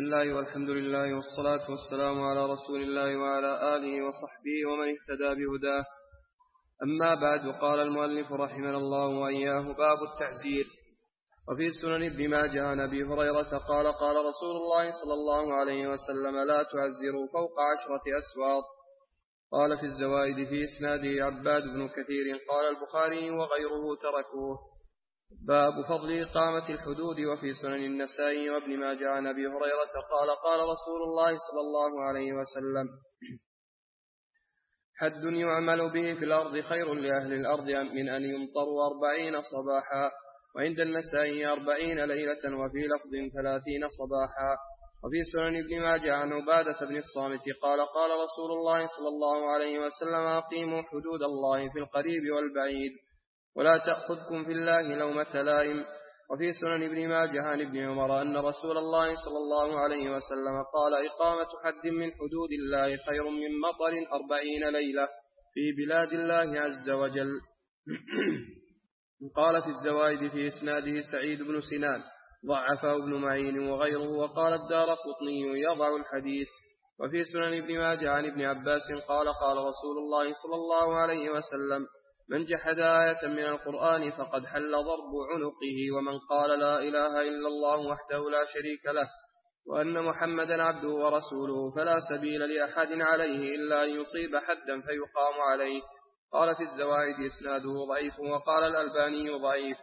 الله والحمد لله والصلاة والسلام على رسول الله وعلى آله وصحبه ومن اهتدى بهداه. أما بعد، قال المؤلف رحمه الله وإياه: باب التعزير. وفي سنن ابن ماجه عن أبي هريرة قال: قال رسول الله صلى الله عليه وسلم: لا تعزروا فوق 10 أسواط. قال في الزوائد في إسناده عباد بن كثير. قال البخاري وغيره تركوه. باب فضل إقامة الحدود. وفي سنن النسائي وابن ماجه عن أبي هريرة قال: قال رسول الله صلى الله عليه وسلم: حد يعمل به في الأرض خير لأهل الأرض من أن يمطروا 40 صباحا. وعند النسائي 40 ليلة، وفي لفظ 30 صباحا. وفي سنن ابن ماجه عن عبادة بن الصامت قال: قال رسول الله صلى الله عليه وسلم: أقيموا حدود الله في القريب والبعيد، ولا تأخذكم في الله لومة لائم. وفي سنن ابن ماجه عن ابن عمر أن رسول الله صلى الله عليه وسلم قال: إقامة حد من حدود الله خير من مطر 40 ليلة في بلاد الله عز وجل. قال في الزوائد في إسناده سعيد بن سنان، ضعفه ابن معين وغيره، وقال الدارقطني يضع الحديث. وفي سنن ابن ماجه عن ابن عباس قال: قال رسول الله صلى الله عليه وسلم: من جحد آية من القرآن فقد حل ضرب عنقه. ومن قال لا إله إلا الله وحده لا شريك له وأن محمدا عبده ورسوله فلا سبيل لأحد عليه إلا أن يصيب حدا فيقام عليه. قال في الزوائد إسناده ضعيف، وقال الألباني ضعيف.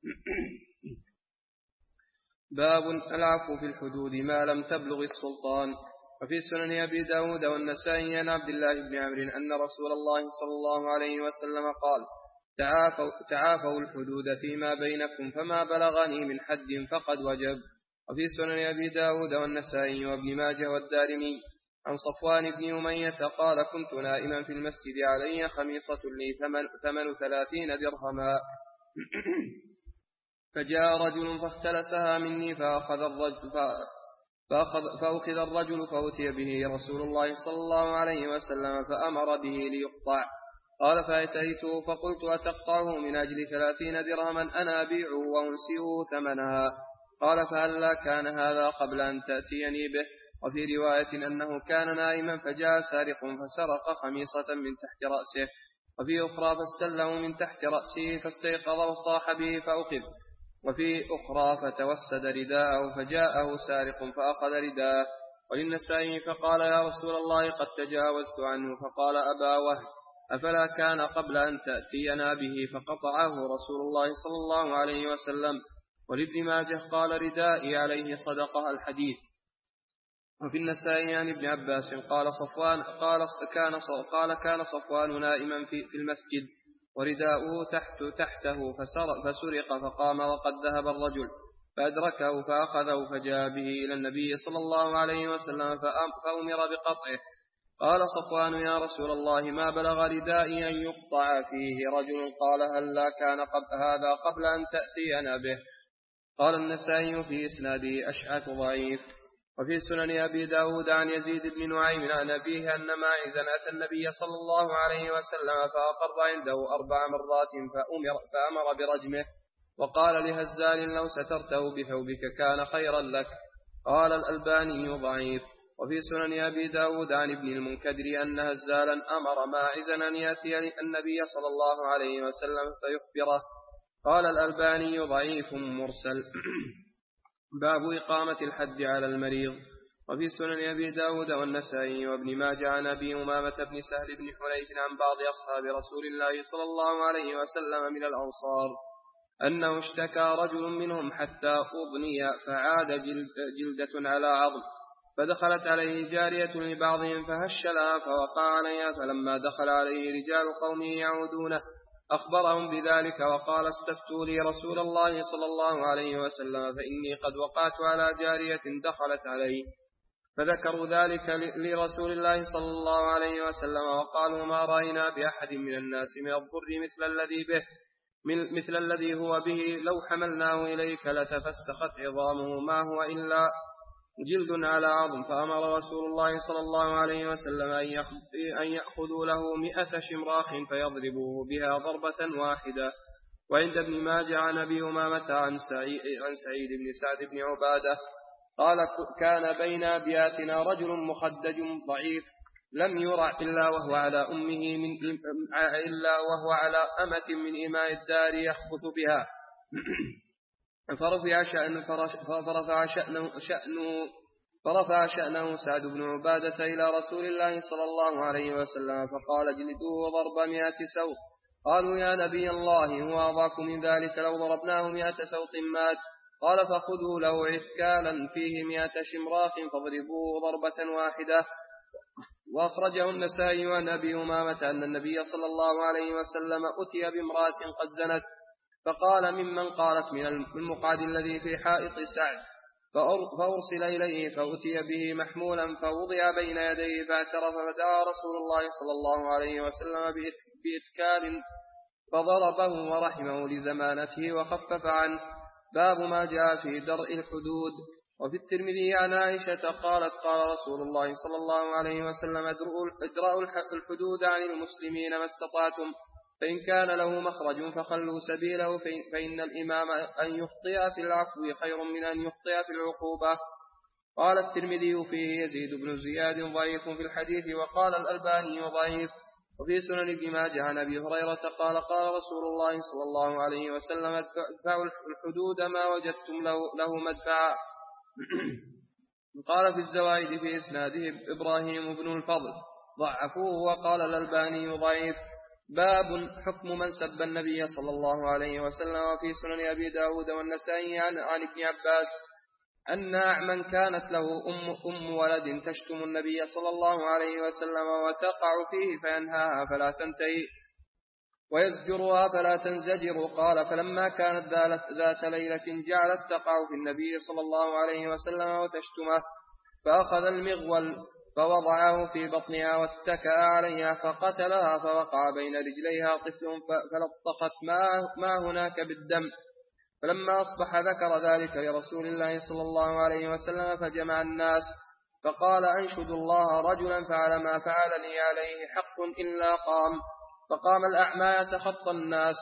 باب العفو في الحدود ما لم تبلغ السلطان. وفي سنن أبي داود والنسائي عن عبد الله بن عمرو أن رسول الله صلى الله عليه وسلم قال: تعافوا الحدود فيما بينكم، فما بلغني من حد فقد وجب. وفي سنن أبي داود والنسائي وابن ماجه والدارمي عن صفوان بن أمية قال: كنت نائما في المسجد، علي خميصة لي ثمن 30 درهما، فجاء رجل فاختلسها مني فأخذ الرجل فأتي به رسول الله صلى الله عليه وسلم فأمر به ليقطع. قال: فأتيته فقلت: أتقطعه من أجل 30 درهما أنا أبيعه وأنسيه ثمنها؟ قال: فهلا كان هذا قبل أن تأتيني به. وفي رواية أنه كان نائما فجاء سارق فسرق خميصة من تحت رأسه. وفي أخرى فاستله من تحت رأسه فاستيقظ وصاح به فأخذ. وفي أخرى فتوسد رداءه فجاءه سارق فأخذ رداءه. وللنسائي فقال: يا رسول الله قد تجاوزت عنه. فقال: أبا وهب، أفلا كان قبل أن تأتينا به؟ فقطعه رسول الله صلى الله عليه وسلم. ولابن ماجه قال: ردائي عليه صدقة. الحديث. وفي النسائي عن ابن عباس قال: كان صفوان نائما في المسجد ورداؤه تحته فسرق، فقام وقد ذهب الرجل فأدركه فأخذه فجاء به إلى النبي صلى الله عليه وسلم فأمر بقطعه. قال صفوان: يا رسول الله، ما بلغ ردائي أن يقطع فيه رجل. قال: هلا كان هذا قبل أن تأتينا به؟ قال النسائي في إسناده أشعث ضعيف. وفي سنن أبي داود عن يزيد بن نعيم عن أبيه أن ماعزا أتى النبي صلى الله عليه وسلم فأقر عنده 4 مرات فأمر برجمه، وقال لهزال: لو سترته بثوبك كان خيرا لك. قال الألباني ضعيف. وفي سنن أبي داود عن ابن المنكدر أن هزالا أمر ماعزا أن يأتي النبي صلى الله عليه وسلم فيخبره. قال الألباني ضعيف مرسل. باب إقامة الحد على المريض. وفي سنن أبي داود والنسائي وابن ماجه عن أبي أمامة بن سهل بن حنيف عن بعض أصحاب رسول الله صلى الله عليه وسلم من الأنصار أنه اشتكى رجل منهم حتى أضني فعاد جلدة على عظم، فدخلت عليه جارية لبعضهم فهش لها فوقع عليها، فلما دخل عليه رجال قومه يعودونه أخبرهم بذلك وقال: استفتوا لي رسول الله صلى الله عليه وسلم فإني قد وقعت على جارية دخلت علي. فذكروا ذلك لرسول الله صلى الله عليه وسلم وقالوا: ما رأينا بأحد من الناس من الضر مثل الذي هو به، لو حملناه إليك لتفسخت عظامه، ما هو إلا جلد على عظم. فأمر رسول الله صلى الله عليه وسلم أن يأخذوا له 100 شمراخ فيضربوه بها ضربة واحدة. وعند ابن ماجه عن أبي أمامة عن سعيد بن سعد بن عبادة قال كان بين أبياتنا رجل مخدج ضعيف لم يرع إلا وهو على أمة من إماء الدار يخبث بها فرفع شأنه سعد بن عبادة إلى رسول الله صلى الله عليه وسلم فقال جلدوه ضرب 100 سوط. قالوا يا نبي الله هو أضعف من ذلك لو ضربناه 100 سوط مات. قال فخذوا له عثكالا فيه 100 شمراخ فاضربوه ضربة واحدة. وأخرجه النسائي عن أبي أمامة أن النبي صلى الله عليه وسلم أتي بامرأة قد زنت فقال ممن قالت من المقعد الذي في حائط سعد فأرسل إليه فأتي به محمولا فوضع بين يديه فاعترف فدعا رسول الله صلى الله عليه وسلم بإثكال فضربه ورحمه لزمانته وخفف عنه. باب ما جاء في درء الحدود. وفي الترمذي عن عائشة قالت قال رسول الله صلى الله عليه وسلم ادرأوا الحدود عن المسلمين ما استطعتم فإن كان له مخرج فخلوا سبيله فإن الإمام أن يخطئ في العفو خير من أن يخطئ في العقوبة. قال الترمذي فيه يزيد بن زياد ضعيف في الحديث وقال الألباني ضعيف. وفي سنن ابن ماجه عن أبي هريرة قال قال رسول الله صلى الله عليه وسلم ادفعوا الحدود ما وجدتم له مدفعا. قال في الزوائد في إسناده إبراهيم بن الفضل ضعفوه وقال الألباني ضعيف. باب حكم من سب النبي صلى الله عليه وسلم. وفي سنن أبي داود والنسائي عن ابن عباس أن أعمى كانت له أم ولد تشتم النبي صلى الله عليه وسلم وتقع فيه فينهاها فلا تنتهي ويزجرها فلا تنزجر. قال فلما كانت ذات ليلة جعلت تقع في النبي صلى الله عليه وسلم وتشتمه فأخذ المغول فوضعه في بطنها واتكأ عليها فقتلها فوقع بين رجليها طفل فلطخت ما هناك بالدم. فلما أصبح ذكر ذلك لرسول الله صلى الله عليه وسلم فجمع الناس فقال أنشد الله رجلا فعل ما فعل لي عليه حق إلا قام. فقام الأعمى يتخطى الناس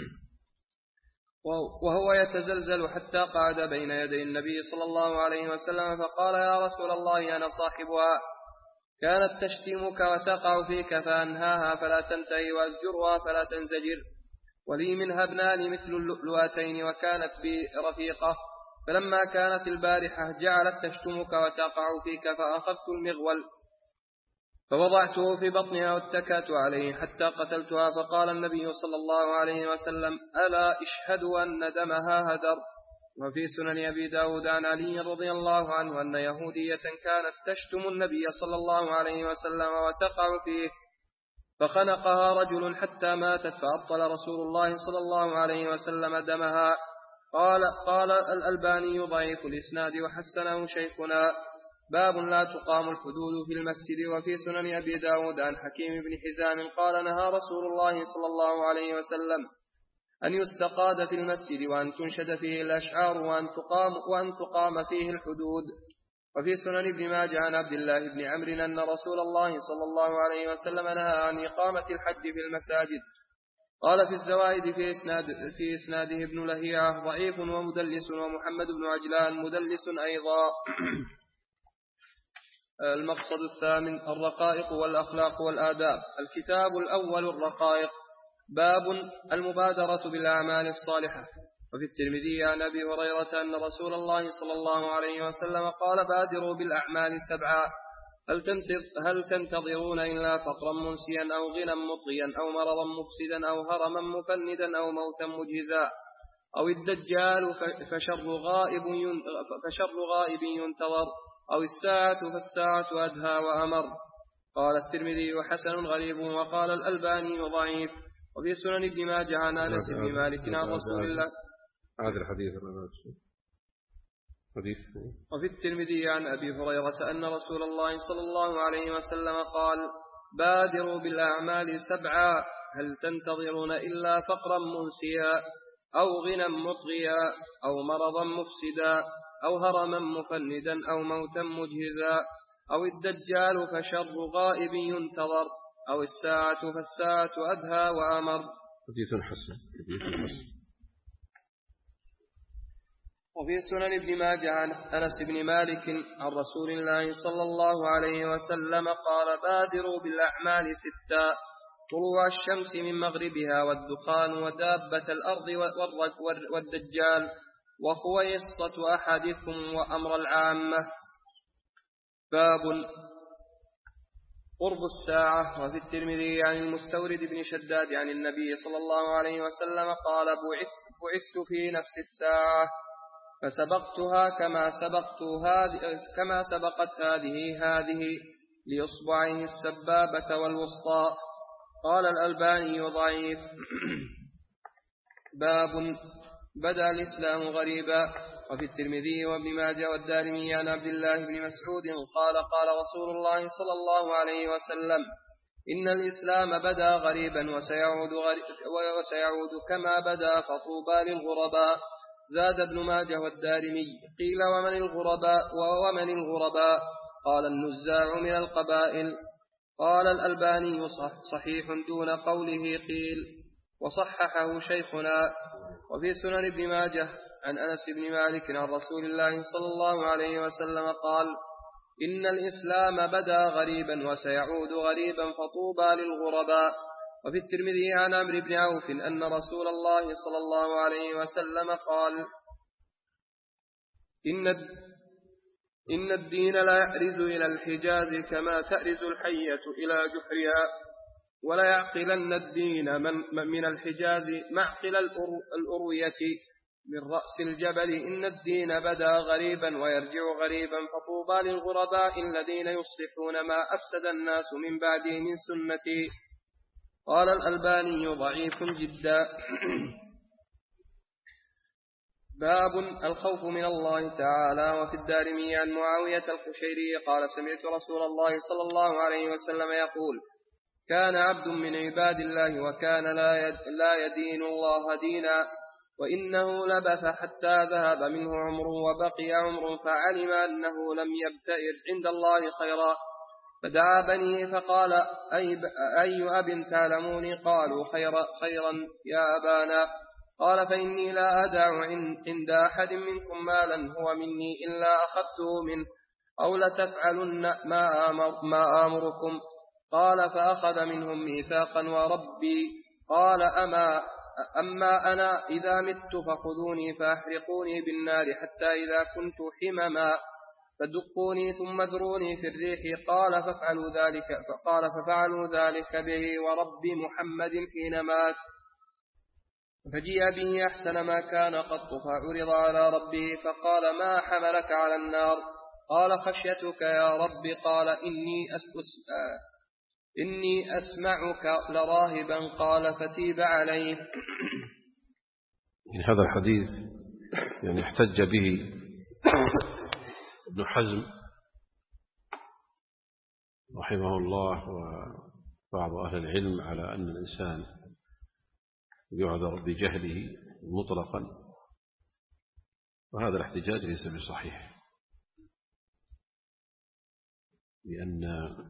وهو يتزلزل حتى قعد بين يدي النبي صلى الله عليه وسلم فقال يا رسول الله أنا صاحبها كانت تشتمك وتقع فيك فأنهاها فلا تنتهي وأزجرها فلا تنزجر ولي منها ابنان مثل اللؤلؤتين وكانت بي رفيقة فلما كانت البارحة جعلت تشتمك وتقع فيك فأخذت المغول فوضعته في بطنها واتكأت عليه حتى قتلتها. فقال النبي صلى الله عليه وسلم ألا اشهدوا أن دمها هدر. وفي سنن أبي داود عن علي رضي الله عنه أن يهودية كانت تشتم النبي صلى الله عليه وسلم وتقع فيه فخنقها رجل حتى ماتت فأبطل رسول الله صلى الله عليه وسلم دمها. قال الألباني ضعيف الإسناد وحسنه شيخنا. باب لا تقام الحدود في المسجد. وفي سنن أبي داود عن حكيم بن حزام قال نهى رسول الله صلى الله عليه وسلم أن يستقاد في المسجد وأن تنشد فيه الأشعار وأن تقام فيه الحدود. وفي سنن ابن ماجه عن عبد الله بن عمرو أن رسول الله صلى الله عليه وسلم نهى عن إقامة الحد في المساجد. قال في الزوائد في إسناده ابن لهيعة ضعيف ومدلس ومحمد بن عجلان مدلس أيضا. المقصد الثامن الرقائق والأخلاق والآداب. الكتاب الأول الرقائق. باب المبادرة بالأعمال الصالحة. وفي الترمذي عن أبي هريرة أن رسول الله صلى الله عليه وسلم قال بادروا بالأعمال 7 هل تنتظرون إلا فقرا منسيا أو غنى مطغيا أو مرضا مفسدا أو هرما مفندا أو موتا مجهزا أو الدجال فشر غائب ينتظر أو الساعة فالساعة أدهى وأمر. قال الترمذي وحسن غريب وقال الألباني ضعيف. وفي سنن ابن ماجه عن أنس بن مالك عن رسول الله هذا الحديث. وفي الترمذي عن أبي هريرة أن رسول الله صلى الله عليه وسلم قال بادروا بالأعمال 7 هل تنتظرون إلا فقرا منسيا أو غنى مطغيا أو مرضا مفسدا أو هرما مفندا أو موتا مجهزا أو الدجال فشر غائب ينتظر أو الساعة فالساعة أدهى وأمر. حديث حسن. وفي سنن ابن ماجه عن أنس بن مالك عن رسول الله صلى الله عليه وسلم قال بادروا بالأعمال 6: طلوع الشمس من مغربها، والدخان، ودابة الأرض، والدجال، وخويصة أحدكم، وأمر العامة. باب قرب الساعة. وفي الترمذي عن المستورد بن شداد عن النبي صلى الله عليه وسلم قال بعثت في نفس الساعة فسبقتها كما سبقت هذه لإصبعيه السبابة والوسطى. قال الألباني ضعيف. باب بدأ الإسلام غريبا. وفي الترمذي وابن ماجه والدارمي عن عبد الله بن مسعود قال قال رسول الله صلى الله عليه وسلم: إن الإسلام بدأ غريبا وسيعود كما بدأ، فطوبى للغرباء. زاد ابن ماجه والدارمي: قيل ومن الغرباء؟ قال النزاع من القبائل. قال الألباني صحيح دون قوله قيل، وصححه شيخنا. وفي سنن ابن ماجه عن أنس بن مالك عن رسول الله صلى الله عليه وسلم قال: إن الإسلام بدأ غريبا وسيعود غريبا، فطوبى للغرباء. وفي الترمذي عن عمرو بن عوف أن رسول الله صلى الله عليه وسلم قال: إن الدين لا يأرز إلى الحجاز كما تأرز الحية إلى جحرها، ولا يعقلن الدين من الحجاز معقل الأروية من رأس الجبل. إن الدين بدأ غريبا ويرجع غريبا، فطوبى للغرباء الذين يصلحون ما أفسد الناس من بعده من سنتي. قال الألباني ضعيف جدا. باب الخوف من الله تعالى. وفي الدارمي عن معاوية القشيري قال: سمعت رسول الله صلى الله عليه وسلم يقول: كان عبد من عباد الله وكان لا يدين الله دينا، وإنه لبث حتى ذهب منه عمره وبقي عمره، فعلم أنه لم يبتئر عند الله خيرا، فدعا بنيه فقال: أي أب تعلموني؟ قالوا: خيرا يا أبانا. قال: فإني لا أدع عند أحد منكم مالا هو مني إلا أخذته منه، أو لتفعلن ما آمركم. قال: فأخذ منهم ميثاقا وربي. قال: أما أنا إذا مت فخذوني فأحرقوني بالنار حتى إذا كنت حمما فدقوني ثم ذروني في الريح. قال: ففعلوا ذلك به ورب محمد حين مات، فجيء به أحسن ما كان قط، فعرض على ربه فقال: ما حملك على النار؟ قال: خشيتك يا رب. قال: إني أسمعك لراهبا. قال: فتيب عليه. هذا الحديث احتج به ابن حزم رحمه الله وبعض أهل العلم على أن الإنسان يعذر بجهله مطلقا، وهذا الاحتجاج ليس بصحيح، لأن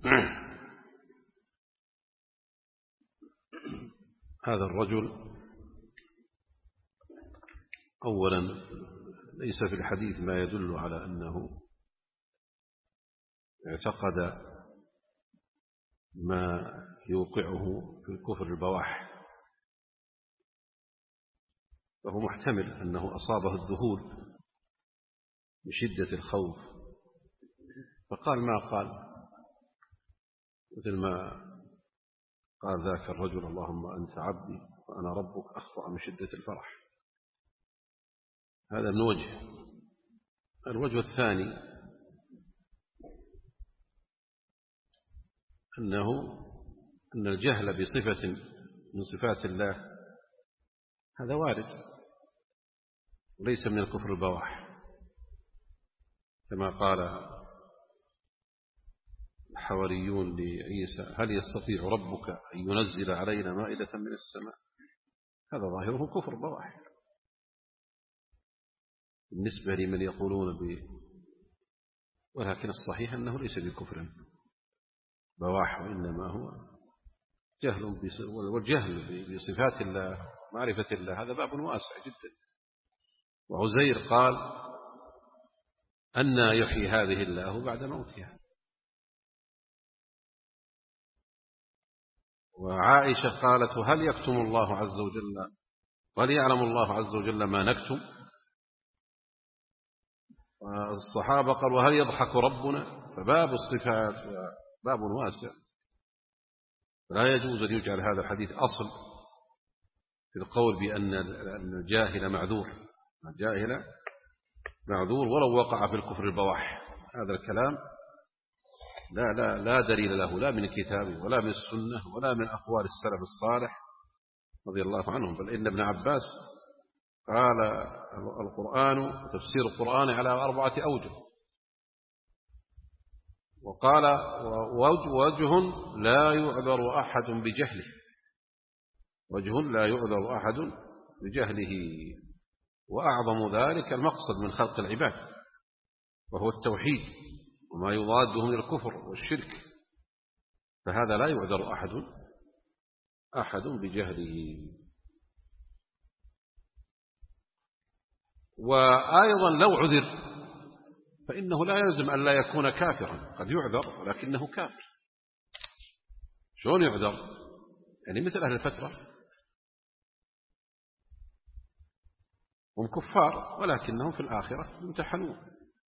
هذا الرجل أولا ليس في الحديث ما يدل على أنه اعتقد ما يوقعه في الكفر البواح، فهو محتمل أنه أصابه الذهول بشدة الخوف فقال ما قال، مثل ما قال ذاك الرجل: اللهم أنت عبدي وأنا ربك، أخطأ من شدة الفرح. هذا من وجه. الوجه الثاني أن الجهل بصفة من صفات الله هذا وارد وليس من الكفر البواح، كما قال الحواريون لعيسى: هل يستطيع ربك أن ينزل علينا مائدة من السماء؟ هذا ظاهره كفر بواح بالنسبة لمن يقولون ولكن الصحيح أنه ليس بكفر بواح، وإنما هو جهل والجهل بصفات الله معرفة الله هذا باب واسع جدا. وعزير قال: أن يحيي هذه الله بعد موتها. وعائشة قالت: هل يكتم الله عز وجل، وهل يعلم الله عز وجل ما نكتم؟ والصحابة قالوا: وهل يضحك ربنا؟ فباب الصفات باب واسع، لا يجوز أن يجعل هذا الحديث أصل في القول بأن الجاهل معذور. الجاهل معذور ولو وقع في الكفر البواح. هذا الكلام لا دليل له، لا من الكتاب ولا من السنة ولا من أقوال السلف الصالح رضي الله عنهم. بل إن ابن عباس قال: القرآن تفسير القرآن على 4 أوجه، وقال: وجه لا يعذر أحد بجهله، وجه لا يعذر أحد بجهله، وأعظم ذلك المقصد من خلق العباد، وهو التوحيد وما يضاده من الكفر والشرك، فهذا لا يعذر أحد بجهله. وأيضا لو عذر فإنه لا يلزم أن لا يكون كافرا، قد يعذر ولكنه كافر. شلون يعذر؟ يعني مثل أهل الفترة هم كفار ولكنهم في الآخرة يمتحنون.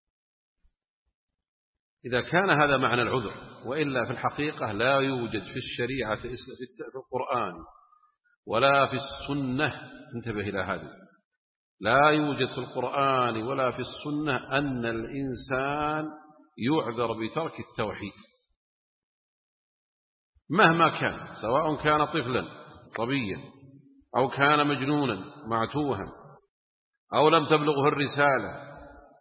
إذا كان هذا معنى العذر، وإلا في الحقيقة لا يوجد في الشريعة في القرآن ولا في السنة، انتبه إلى هذا، لا يوجد في القرآن ولا في السنة أن الإنسان يعذر بترك التوحيد مهما كان، سواء كان طفلا صبيا أو كان مجنونا معتوها أو لم تبلغه الرسالة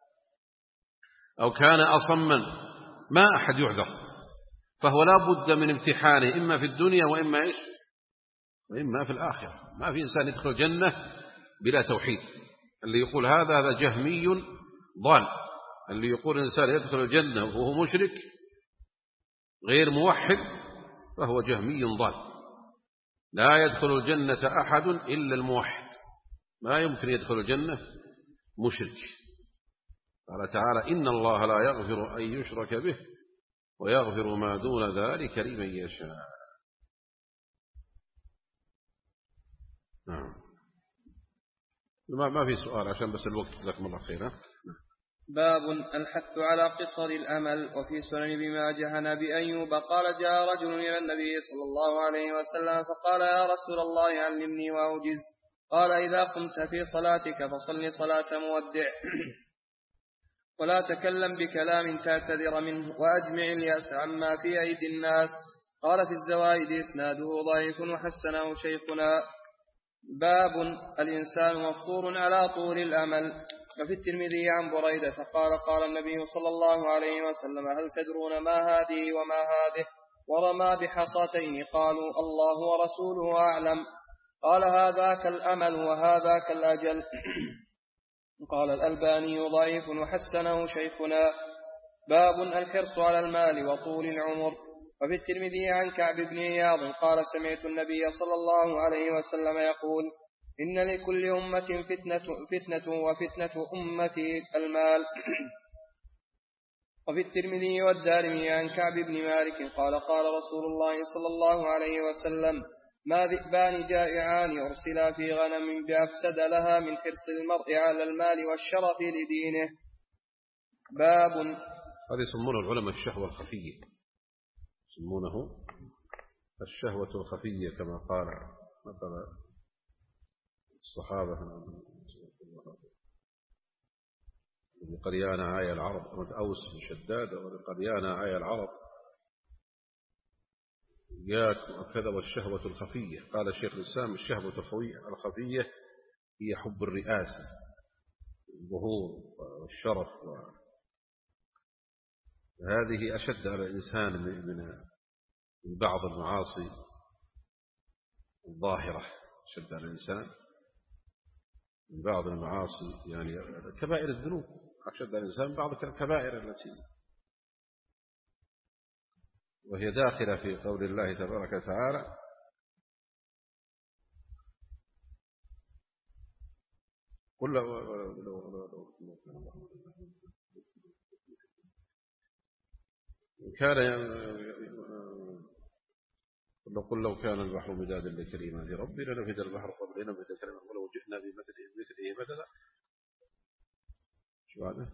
أو كان أصما، ما أحد يعذر. فهو لا بد من امتحانه إما في الدنيا وإما في الآخرة. ما في إنسان يدخل الجنة بلا توحيد. اللي يقول هذا جهمي ضال. اللي يقول إنسان يدخل الجنة وهو مشرك غير موحد فهو جهمي ضال. لا يدخل الجنة أحد إلا الموحد، ما يمكن يدخل الجنة مشرك. قال تعالى: إن الله لا يغفر أن يشرك به ويغفر ما دون ذلك لمن يشاء. نعم. ما في سؤال عشان بس الوقت، جزاكم الله خيرا. باب الحث على قصر الأمل. وفي سنن ابن ماجه عن أبي أيوب قال: جاء رجل إلى النبي صلى الله عليه وسلم فقال: يا رسول الله علمني وأوجز. قال: إذا قمت في صلاتك فصل صلاة مودع ولا تكلم بكلام تعتذر منه، وأجمع اليأس عما في أيدي الناس. قال في الزوائد إسناده ضعيف وحسنه شيخنا. باب الإنسان مفطور على طول الأمل. وفي الترمذي عن بريدة قال: قال النبي صلى الله عليه وسلم: هل تدرون ما هذه وما هذه؟ ورمى بحصاتين. قالوا: الله ورسوله أعلم. قال: هذاك الأمل وهذاك الأجل. قال الألباني ضعيف وحسنه شيخنا. باب الحرص على المال وطول العمر. وفي الترمذي عن كعب بن عياض قال: سمعت النبي صلى الله عليه وسلم يقول: إن لكل أمة فتنة وفتنة أمتي المال. وفي الترمذي والدارمي عن كعب بن مالك قال: قال رسول الله صلى الله عليه وسلم: ما ذئبان جائعان أرسلا في غنم بأفسد لها من حرص المرء على المال والشرف لدينه. باب هذا يسمونه العلماء الشهوة الخفية، يسمونه الشهوة الخفية كما قال مثلا الصحابة: لقريان عايا العرب أوس شداد، ولقريان عايا العرب إياك وكذا والشهوة الخفية. قال الشيخ الإسلام: الشهوة الخفية هي حب الرئاسة والظهور والشرف، هذه أشد على الإنسان من بعض المعاصي الظاهرة، أشد على الإنسان من بعض المعاصي، يعني كبائر الذنوب أشد على الإنسان بعض الكبائر التي وهي داخلة في قول الله تبارك وتعالى: قل لو كان البحر مدادا لكلمات ربي لنفد البحر قبل أن نفد كلمات ولو جئنا بمثله مددا. شو هذا؟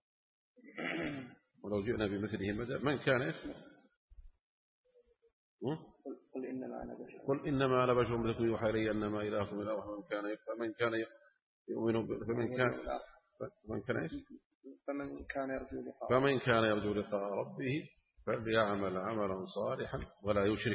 ولو جئنا بمثله مددا. من كان إيش؟ قل إنما أنا بشر مثلكم يوحى إلي أنما إلهكم إله واحد فمن كان يؤمن فمن كان يرجو لقاء ربه فليعمل عملا صالحا ولا يشرك.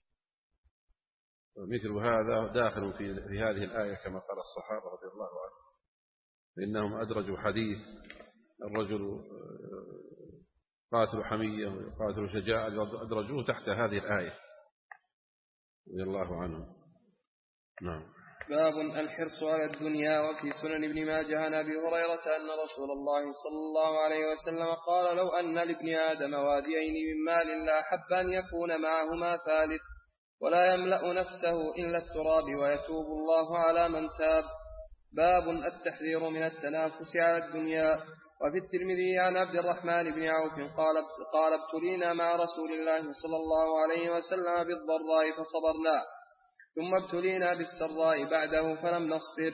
مثل هذا داخل في هذه الآية كما قال الصحابة رضي الله عنهم، فإنهم أدرجوا حديث الرجل قاتل حمية وقاتل شجاعة، أدرجوه تحت هذه الآية رضي الله عنهم. نعم. باب الحرص على الدنيا. وفي سنن ابن ماجه عن أبي هريرة أن رسول الله صلى الله عليه وسلم قال: لو أن لابن آدم واديين من مال لأحب أن يكون معهما ثالث ولا يملأ نفسه إلا التراب ويتوب الله على من تاب. باب التحذير من التنافس على الدنيا. وفي الترمذي عن عبد الرحمن بن عوف قال: ابتلينا مع رسول الله صلى الله عليه وسلم بالضراء فصبرنا، ثم ابتلينا بالسراء بعده فلم نصبر.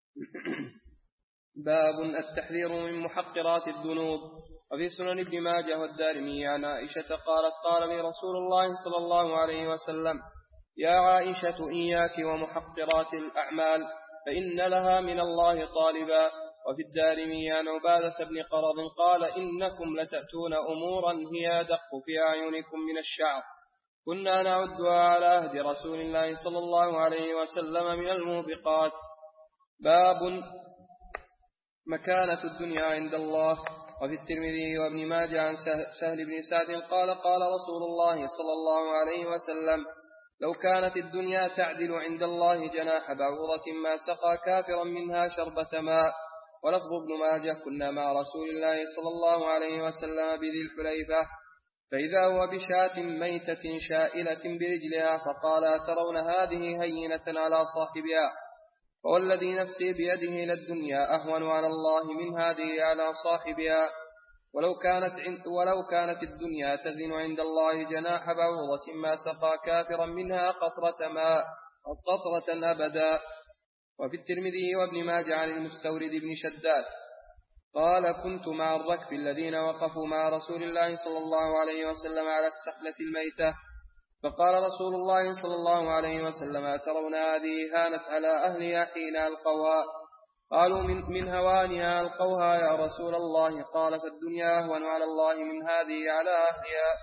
باب التحذير من محقرات الذنوب. وفي سنن ابن ماجه والدارمي عن عائشة قالت: قال لي رسول الله صلى الله عليه وسلم: يا عائشة إياك ومحقرات الأعمال فإن لها من الله طالبا. وفي الدارمي عن عبادة بن قرض قال: إنكم لتأتون أمورا هي أدق في أعينكم من الشعر، كنا نعدها على عهد رسول الله صلى الله عليه وسلم من الموبقات. باب مكانة الدنيا عند الله. وفي الترمذي وابن ماجه عن سهل بن سعد قال: قال رسول الله صلى الله عليه وسلم: لو كانت الدنيا تعدل عند الله جناح بعوضة ما سقى كافرا منها شربة ماء. ولفظ ابن ماجه: كنا مع رسول الله صلى الله عليه وسلم بذي الحليفة فإذا هو بشاة ميتة شائلة برجلها فقال: ترون هذه هينة على صاحبها، فوالذي نفسي بيده للدنيا أهون على الله من هذه على صاحبها، ولو كانت الدنيا تزن عند الله جناح بعوضة ما سقى كافرا منها قطرة ماء قطرة أبدا. وفي الترمذي وابن ماجه عن المستورد بن شداد قال: كنت مع الركب الذين وقفوا مع رسول الله صلى الله عليه وسلم على السخلة الميتة، فقال رسول الله صلى الله عليه وسلم: ترون هذه هانت على أهلها حين ألقوها؟ قالوا: من هوانها ألقوها يا رسول الله. قال: فالدنيا أهون على الله من هذه على أهلها.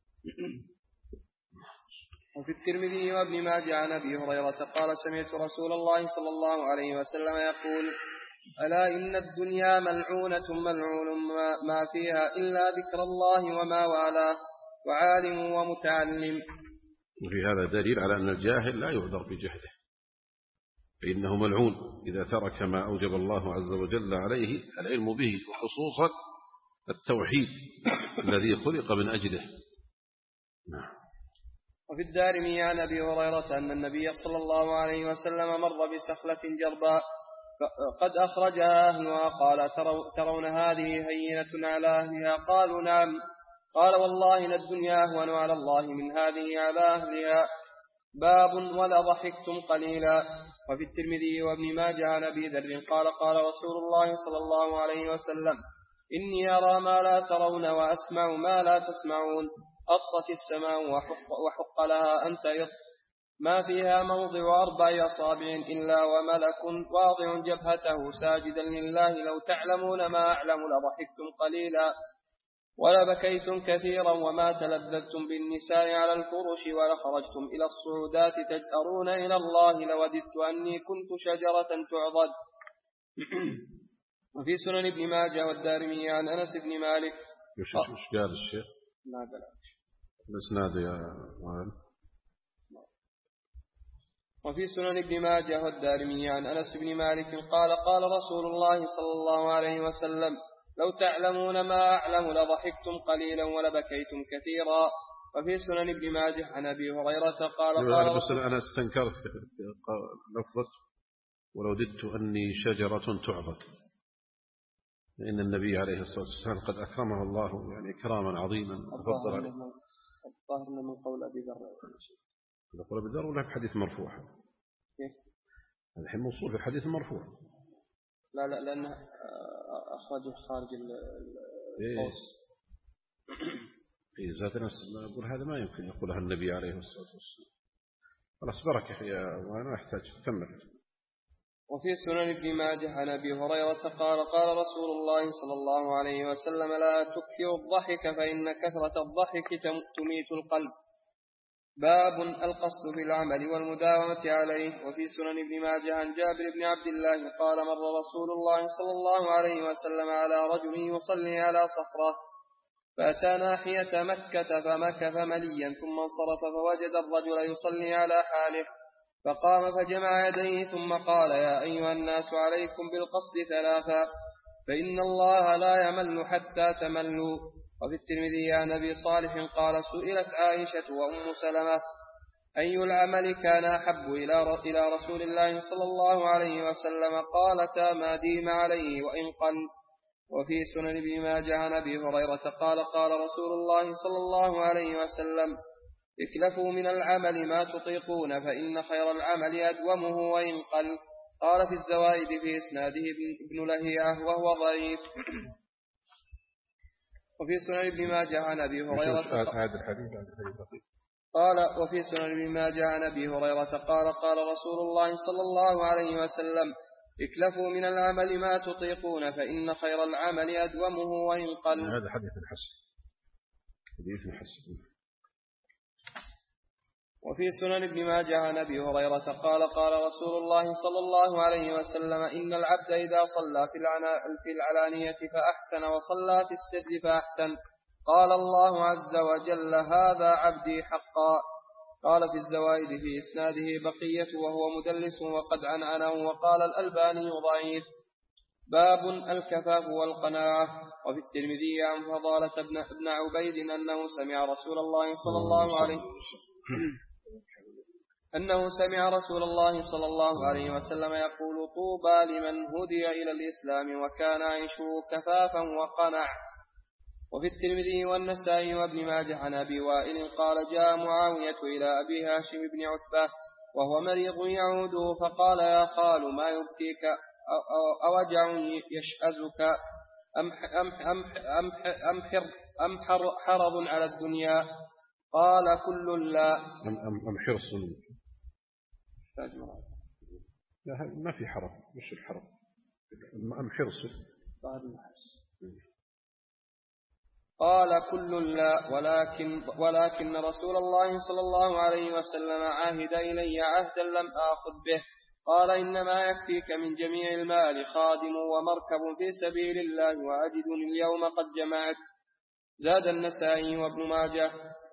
وفي الترمذي وابن ماجه عن أبي هريرة قال: سمعت رسول الله صلى الله عليه وسلم يقول: ألا إن الدنيا ملعونة ملعون ما فيها إلا ذكر الله وما والاه وعالم ومتعلم. وفي هذا دليل على أن الجاهل لا يعذر بجهله، فإنه ملعون إذا ترك ما أوجب الله عز وجل عليه العلم به، وخصوصا التوحيد الذي خلق من أجله. نعم. وفي الدارمي عن أبي هريرة أن النبي صلى الله عليه وسلم مر بسخلة جرباء قد أخرجها أهلها، قال: ترون هذه هينة على أهلها؟ قالوا: نعم. قال: والله للدنيا أهون على الله من هذه على أهلها. باب ولا ضحكتم قليلا. وفي الترمذي وابن ماجه عن أبي ذر قال: قال رسول الله صلى الله عليه وسلم: إني أرى ما لا ترون وأسمع ما لا تسمعون. أطت السماء وحق لها أن تئط، ما فيها موضع 4 أصابع إلا وملك واضع جبهته ساجدا لله، لو تعلمون ما أعلم لضحكتم قليلا ولبكيتم كثيرا وما تلذذتم بالنساء على الفرش ولخرجتم إلى الصعودات تجأرون إلى الله، لوددت أني كنت شجرة تعضد. وفي سنن ابن ماجه والدارمي عن أنس بن مالك. وش قال الشيخ؟ ما بلاش الإسناد يا معلم. وفي سنن ابن ماجه والدارمي عن أنس بن مالك قال: قال رسول الله صلى الله عليه وسلم: لو تعلمون ما أعلم لضحكتم قليلا ولبكيتم كثيرا. وفي سنن ابن ماجه عن أبي هريرة قال: بس أنا استنكرت لفظة ولوددت أني شجرة تعبط. لأن النبي عليه الصلاة والسلام قد أكرمه الله يعني إكراما عظيما تفضل عليه. الظاهر من قول أبي ذر. قول أبي ذر ولا في حديث مرفوع؟ كيف؟ هذا الحين موصول في الحديث المرفوع. لا لأنه أخرجه خارج القوس. إيه ذات نفس أقول هذا ما يمكن يقولها النبي عليه الصلاة والسلام. خلاص بركة يا وأنا أحتاج كمل. وفي سنن ابن ماجه عن أبي هريرة قال قال رسول الله صلى الله عليه وسلم لا تكثروا الضحك فإن كثرة الضحك تميت القلب. باب القصد في العمل والمداومة عليه. وفي سنن ابن ماجه عن جابر بن عبد الله قال مر رسول الله صلى الله عليه وسلم على رجل يصلي على صخرة فأتى ناحية مكة فمكث مليا ثم انصرف فوجد الرجل يصلي على حاله فقام فجمع يديه ثم قال يا أيها الناس عليكم بالقصد ثلاثا فإن الله لا يمل حتى تملوا. وفي الترمذي عن أبي صالح قال سئلت عائشة وأم سلمة أي العمل كان أحب إلى رسول الله صلى الله عليه وسلم قالتا ما ديم عليه وإن قل. وفي سنن ابن ماجه عن أبي هريرة قال قال رسول الله صلى الله عليه وسلم اكلفوا من العمل ما تطيقون فإن خير العمل أدومه وإن قل. قال في الزوائد في إسناده ابن لهيعة وهو ضعيف. وفي سنن ابن ماجه عن أبي هريرة قال وفي سنن ابن ماجه عن أبي هريرة قال قال رسول الله صلى الله عليه وسلم اكلفوا من العمل ما تطيقون فإن خير العمل أدومه وإن قل. هذا حديث حسن. وفي سنن ابن ماجه عن أبي هريرة قال قال رسول الله صلى الله عليه وسلم إن العبد إذا صلى في العلانية فأحسن وصلى في السر فأحسن قال الله عز وجل هذا عبدي حقا. قال في الزوائد في إسناده بقية وهو مدلس وقد عنعنه وقال الألباني ضعيف. باب الكفاف والقناعة. وفي الترمذي عن فضالة بن عبيد أنه سمع رسول الله صلى الله عليه وسلم يقول طوبى لمن هدي إلى الإسلام وكان عيشه كفافا وقنع. وفي الترمذي والنسائي وابن ماجه عن أبي وائل قال جاء معاوية إلى أبي هاشم بن عتبة وهو مريض يعوده فقال يا خال ما يبكيك أوجع يشأزك أم حرض على الدنيا قال كل لا أم حرص لا ما في حرض مش الحرض أم حرص قال كل لا ولكن رسول الله صلى الله عليه وسلم عاهد إلي عهدا لم آخذ به قال إنما يكفيك من جميع المال خادم ومركب في سبيل الله وأجدني اليوم قد جمعت. زاد النسائي وابن ماجه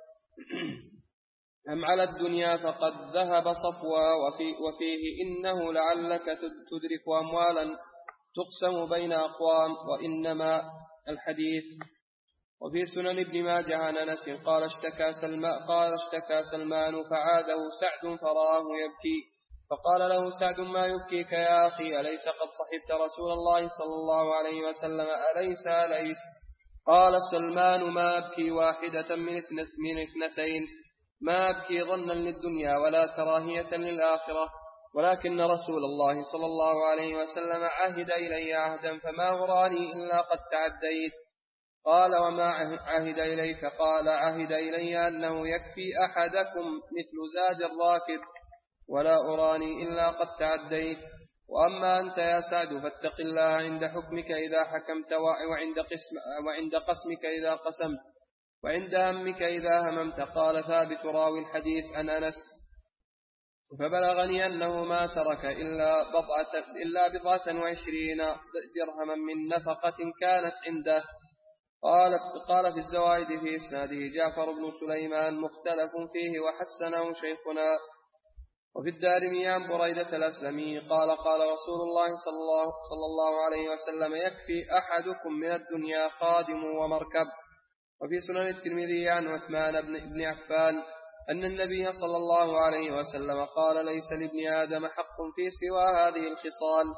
أم على الدنيا فقد ذهب صفوا وفيه إنه لعلك تدرك أموالا تقسم بين أقوام وإنما الحديث. وفي سنن ابن ماجه عن أنس قال اشتكى سلمان فعاده سعد فرآه يبكي فقال له سعد ما يبكيك يا أخي أليس قد صحبت رسول الله صلى الله عليه وسلم أليس قال سلمان ما أبكي واحدة من اثنتين ما أبكي ظنا للدنيا ولا كراهية للآخرة ولكن رسول الله صلى الله عليه وسلم عهد إلي عهدا فما أراني إلا قد تعديت. قال وما عهد إليك قال عهد إلي أنه يكفي أحدكم مثل زاد الراكب ولا أراني إلا قد تعديت. وأما أنت يا سعد فاتق الله عند حكمك إذا حكمت وعند قسمك إذا قسمت وعند همك إذا هممت. قال ثابت راوي الحديث عن أنس فبلغني أنه ما ترك إلا 27 درهما من نفقة كانت عنده. قال في الزوائد في إسناده جعفر بن سليمان مختلف فيه وحسنه شيخنا. وفي الدارمي عن بريدة الأسلمي قال قال رسول الله صلى الله عليه وسلم يكفي أحدكم من الدنيا خادم ومركب. وفي سنن الترمذي عن عثمان بن عفان أن النبي صلى الله عليه وسلم قال ليس لابن آدم حق في سوى هذه الخصال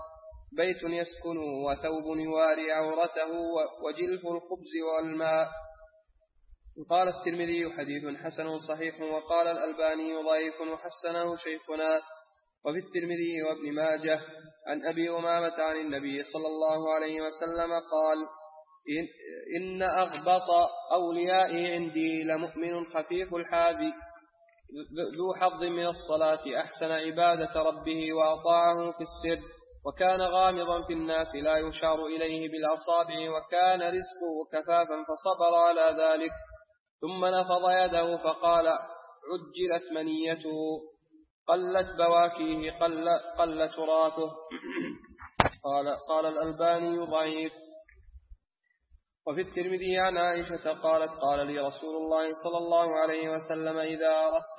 بيت يسكنه وثوب يواري عورته وجلف الخبز والماء. وقال الترمذي حديث حسن صحيح، وقال الألباني ضعيف وحسنه شيخنا. وفي الترمذي وابن ماجه عن أبي أمامة عن النبي صلى الله عليه وسلم قال: إن أغبط أوليائي عندي لمؤمن خفيف الحاذي ذو حظ من الصلاة أحسن عبادة ربه وأطاعه في السر، وكان غامضا في الناس لا يشار إليه بالأصابع، وكان رزقه كفافا فصبر على ذلك، ثم نفض يده فقال: عجلت منيته، قلت بواكيه، قل تراثه. قال الألباني ضعيف. وفي الترمذي عن عائشة قالت: قال لي رسول الله صلى الله عليه وسلم: إذا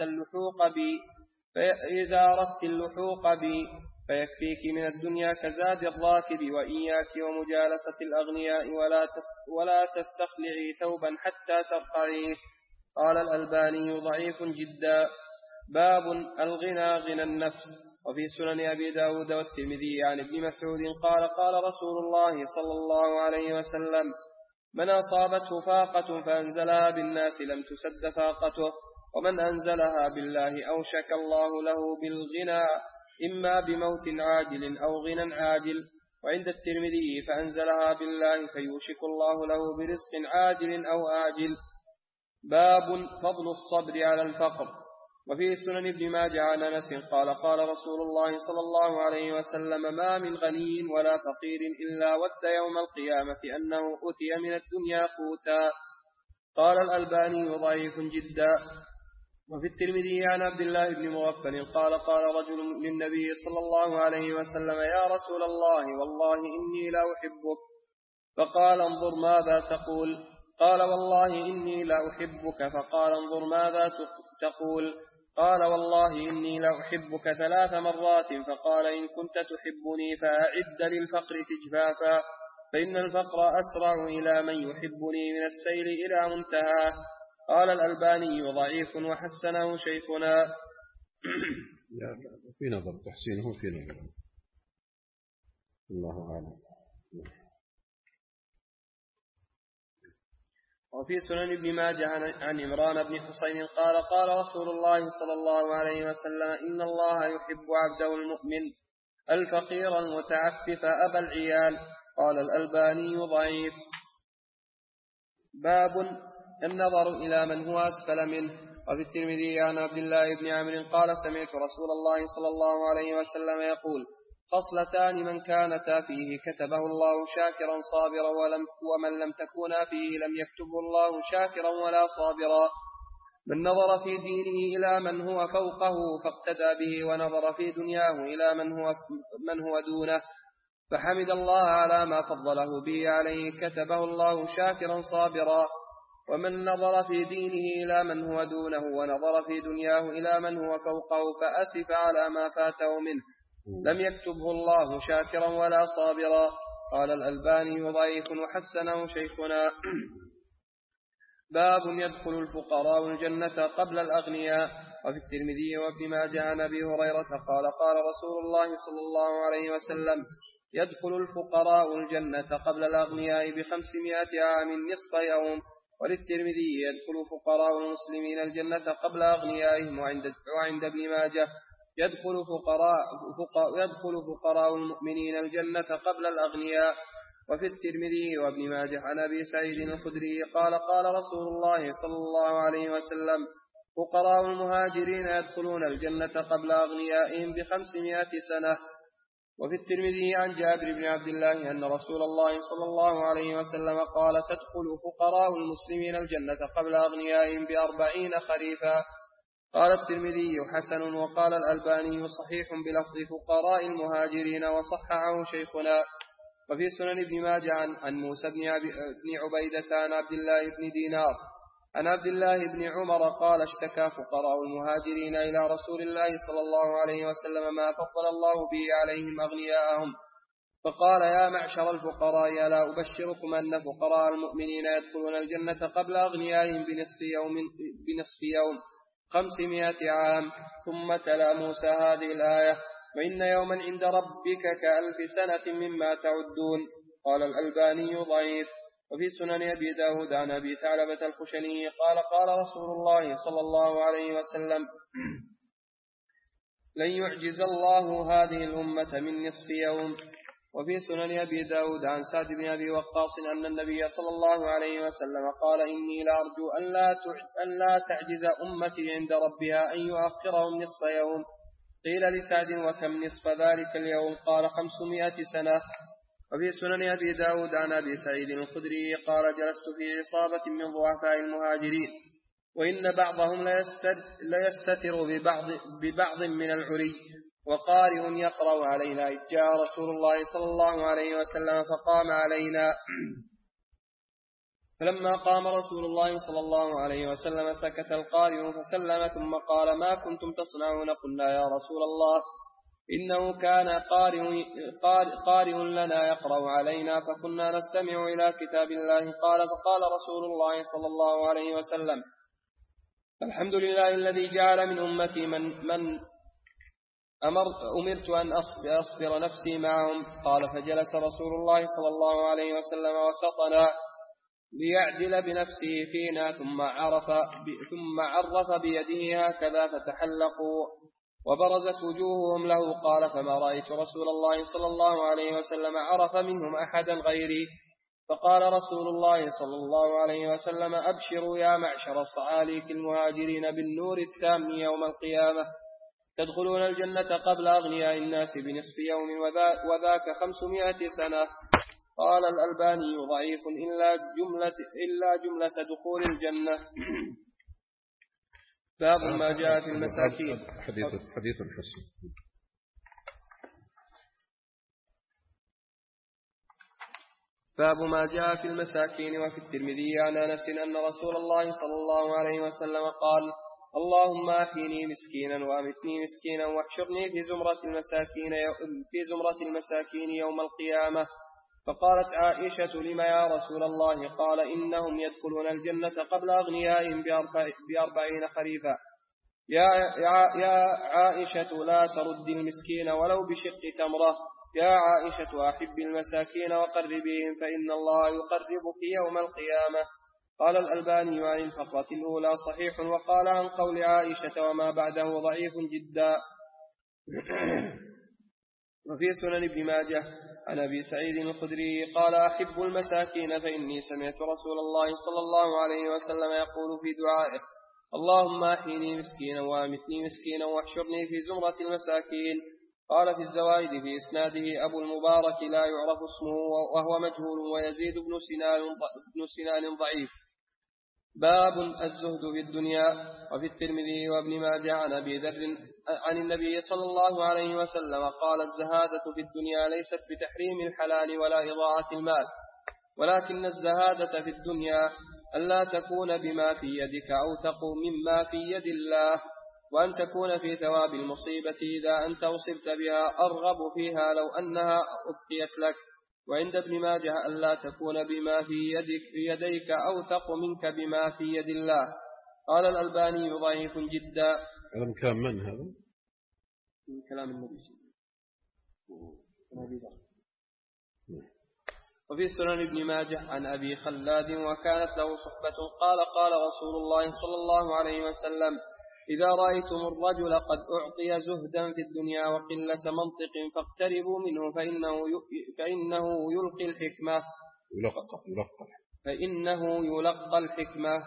أردت اللحوق بي فيكفيك من الدنيا كزاد الراكب، وإياك ومجالسة الأغنياء ولا تستخلعي ثوبا حتى ترقعيه. قال الألباني ضعيف جدا. باب الغنى غنى النفس. وفي سنن أبي داود والترمذي عن ابن مسعود قال: قال رسول الله صلى الله عليه وسلم: من أصابته فاقة فأنزلها بالناس لم تسد فاقته، ومن أنزلها بالله أوشك الله له بالغنى، إما بموت عاجل أو غنى عاجل. وعند الترمذي: فأنزلها بالله فيوشك الله له برزق عاجل أو آجل. باب فضل الصبر على الفقر. وفي سنن ابن ماجه عن أنس قال: قال رسول الله صلى الله عليه وسلم: ما من غني ولا فقير إلا ود يوم القيامة أنه أتي من الدنيا قوتا. قال الألباني ضعيف جدا. وفي الترمذي عن عبد الله بن مغفل قال: قال رجل للنبي صلى الله عليه وسلم: يا رسول الله، والله إني لا أحبك. فقال: انظر ماذا تقول. قال: والله إني لا أحبك. فقال: انظر ماذا تقول. قال: والله إني لا أحبك 3 مرات. فقال: إن كنت تحبني فأعد للفقر تجفافا، فإن الفقر أسرع إلى من يحبني من السيل إلى منتهاه. قال الألباني ضعيف وحسنه شيخنا. في نظر تحسينه، في نظر، الله أعلم. وفي سنن ابن ماجه عن عمران بن حسين قال: قال رسول الله صلى الله عليه وسلم: إن الله يحب عبده المؤمن الفقير المتعفف أبا العيال. قال الألباني ضعيف. باب النظر إلى من هو أسفل منه. وفي الترمذي عن عبد الله بن عمرو قال: سمعت رسول الله صلى الله عليه وسلم يقول: خصلتان من كانتا فيه كتبه الله شاكرا صابرا، ومن لم تكونا فيه لم يكتبه الله شاكرا ولا صابرا: من نظر في دينه إلى من هو فوقه فاقتدى به، ونظر في دنياه إلى من هو دونه فحمد الله على ما فضله به عليه كتبه الله شاكرا صابرا. ومن نظر في دينه إلى من هو دونه ونظر في دنياه إلى من هو فوقه فأسف على ما فاته منه لم يكتبه الله شاكرا ولا صابرا. قال الألباني ضعيف وحسنه شيخنا. باب يدخل الفقراء الجنة قبل الأغنياء. وفي الترمذي وابن ماجه عن أبي هريرة قال: قال رسول الله صلى الله عليه وسلم: يدخل الفقراء الجنة قبل الأغنياء ب500 عام نصف يوم. وللترمذي: يدخل فقراء المسلمين الجنة قبل أغنيائهم. وعند ابن ماجه: يدخل فقراء المؤمنين الجنة قبل الأغنياء. وفي الترمذي وابن ماجه عن أبي سعيد الخدري قال: قال رسول الله صلى الله عليه وسلم: فقراء المهاجرين يدخلون الجنة قبل أغنيائهم ب500 سنة. وفي الترمذي عن جابر بن عبد الله أن رسول الله صلى الله عليه وسلم قال: تدخل فقراء المسلمين الجنة قبل أغنيائهم ب40 خريفا. قال الترمذي حسن. وقال الألباني صحيح بلفظ فقراء المهاجرين، وصححه شيخنا. وفي سنن ابن ماجه عن موسى بن عبيدة عن عبد الله بن دينار عن عبد الله بن عمر قال: اشتكى فقراء المهاجرين إلى رسول الله صلى الله عليه وسلم ما فضل الله به عليهم أغنياءهم، فقال: يا معشر الفقراء، ألا أبشركم أن فقراء المؤمنين يدخلون الجنة قبل أغنيائهم بنصف يوم 500 عام. ثم تلا موسى هذه الآية: وإن يوما عند ربك كألف سنة مما تعدون. قال الألباني ضعيف. وفي سنن أبي داود عن أبي ثعلبة الخشني قال قال رسول الله صلى الله عليه وسلم لن يعجز الله هذه الأمة من نصف يوم. وفي سنن أبي داود عن سعد بن أبي وقاص أن النبي صلى الله عليه وسلم قال إني لأرجو أن لا تعجز أمتي عند ربها أن يؤخرهم نصف يوم. قيل لسعد وكم نصف ذلك اليوم؟ قال 500 سنة. وفي سنن أبي داود عن أبي سعيد الخدري قال جلست في عصابة من ضعفاء المهاجرين وإن بعضهم ليستتر ببعض من العري وقارئ يقرأ علينا إذ جاء رسول الله صلى الله عليه وسلم فقام علينا فلما قام رسول الله صلى الله عليه وسلم سكت القارئ فسلم ثم قال ما كنتم تصنعون؟ قلنا يا رسول الله إنه كان قارئ لنا يقرأ علينا فكنا نستمع إلى كتاب الله. قال فقال رسول الله صلى الله عليه وسلم الحمد لله الذي جعل من أمتي من أمرت أن أصبر نفسي معهم. قال فجلس رسول الله صلى الله عليه وسلم وسطنا ليعدل بنفسه فينا ثم عرف بيده هكذا فتحلقوا وبرزت وجوههم له. قال فما رأيت رسول الله صلى الله عليه وسلم عرف منهم أحدا غيري. فقال رسول الله صلى الله عليه وسلم أبشروا يا معشر الصعاليك المهاجرين بالنور التام يوم القيامة تدخلون الجنة قبل أغنياء الناس بنصف يوم وذاك 500 سنة. قال الألباني ضعيف إلا جملة دخول الجنة. باب ما جاء في المساكين. حديث حسن. باب ما جاء في المساكين. وفي الترمذي عن أنس أن رسول الله صلى الله عليه وسلم قال اللهم أحيني مسكينا وأمتني مسكينا واحشرني في زمرة المساكين يوم القيامة. فقالت عائشة لما يا رسول الله؟ قال إنهم يدخلون الجنة قبل أغنيائهم ب40 خريفا. يا عائشة لا ترد المسكين ولو بشق تمرة. يا عائشة أحب المساكين وقربيهم فإن الله يقربك يوم القيامة. قال الألباني عن الفقرة الأولى صحيح وقال عن قول عائشة وما بعده ضعيف جدا. وفي سنن ابن ماجه عن أبي سعيد الخدري قال أحب المساكين فإني سمعت رسول الله صلى الله عليه وسلم يقول في دعائه اللهم أحيني مسكينا وأمتني مسكينا واحشرني في زمرة المساكين. قال في الزوائد في إسناده أبو المبارك لا يعرف اسمه وهو مجهول ويزيد بن سنان ضعيف. باب الزهد في الدنيا. وفي الترمذي وابن ماجه عن أبي ذر عن النبي صلى الله عليه وسلم قال الزهادة في الدنيا ليست بتحريم الحلال ولا إضاعة المال ولكن الزهادة في الدنيا ألا تكون بما في يدك أوثق مما في يد الله وأن تكون في ثواب المصيبة إذا أنت أصبت بها أرغب فيها لو أنها أبقيت لك. وعند ابن ماجه ألا تكون بما في يديك أوثق منك بما في يد الله. قال الألباني ضعيف جدا. كلام كان من هذا؟ من كلام النبي. وفي سنن ابن ماجه عن أبي خلاد وكانت له صحبة قال قال رسول الله صلى الله عليه وسلم إذا رأيتم الرجل قد أعطي زهدا في الدنيا وقلة منطق فاقتربوا منه فإنه يلقي الحكمة. فإنه يلقى الحكمة.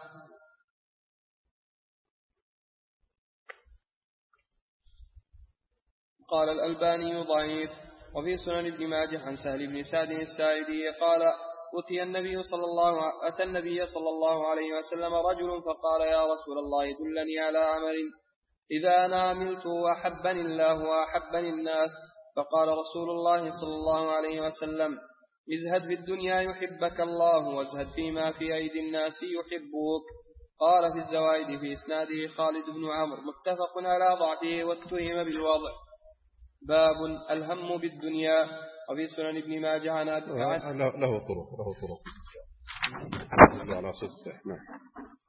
قال الألباني ضعيف. وفي سنن ابن ماجه عن سهل بن سعد الساعدي قال أتى النبي صلى الله عليه وسلم رجل فقال يا رسول الله دلني على عمل إذا أنا عملته أحبني الله وأحبني الناس. فقال رسول الله صلى الله عليه وسلم ازهد في الدنيا يحبك الله وازهد فيما في أيدي الناس يحبوك. قال في الزوائد في إسناده خالد بن عمرو متفق على ضعفه واتهم بالوضع. باب الهم بالدنيا. وفي سنن ابن ماجه عن له طرق على صدته.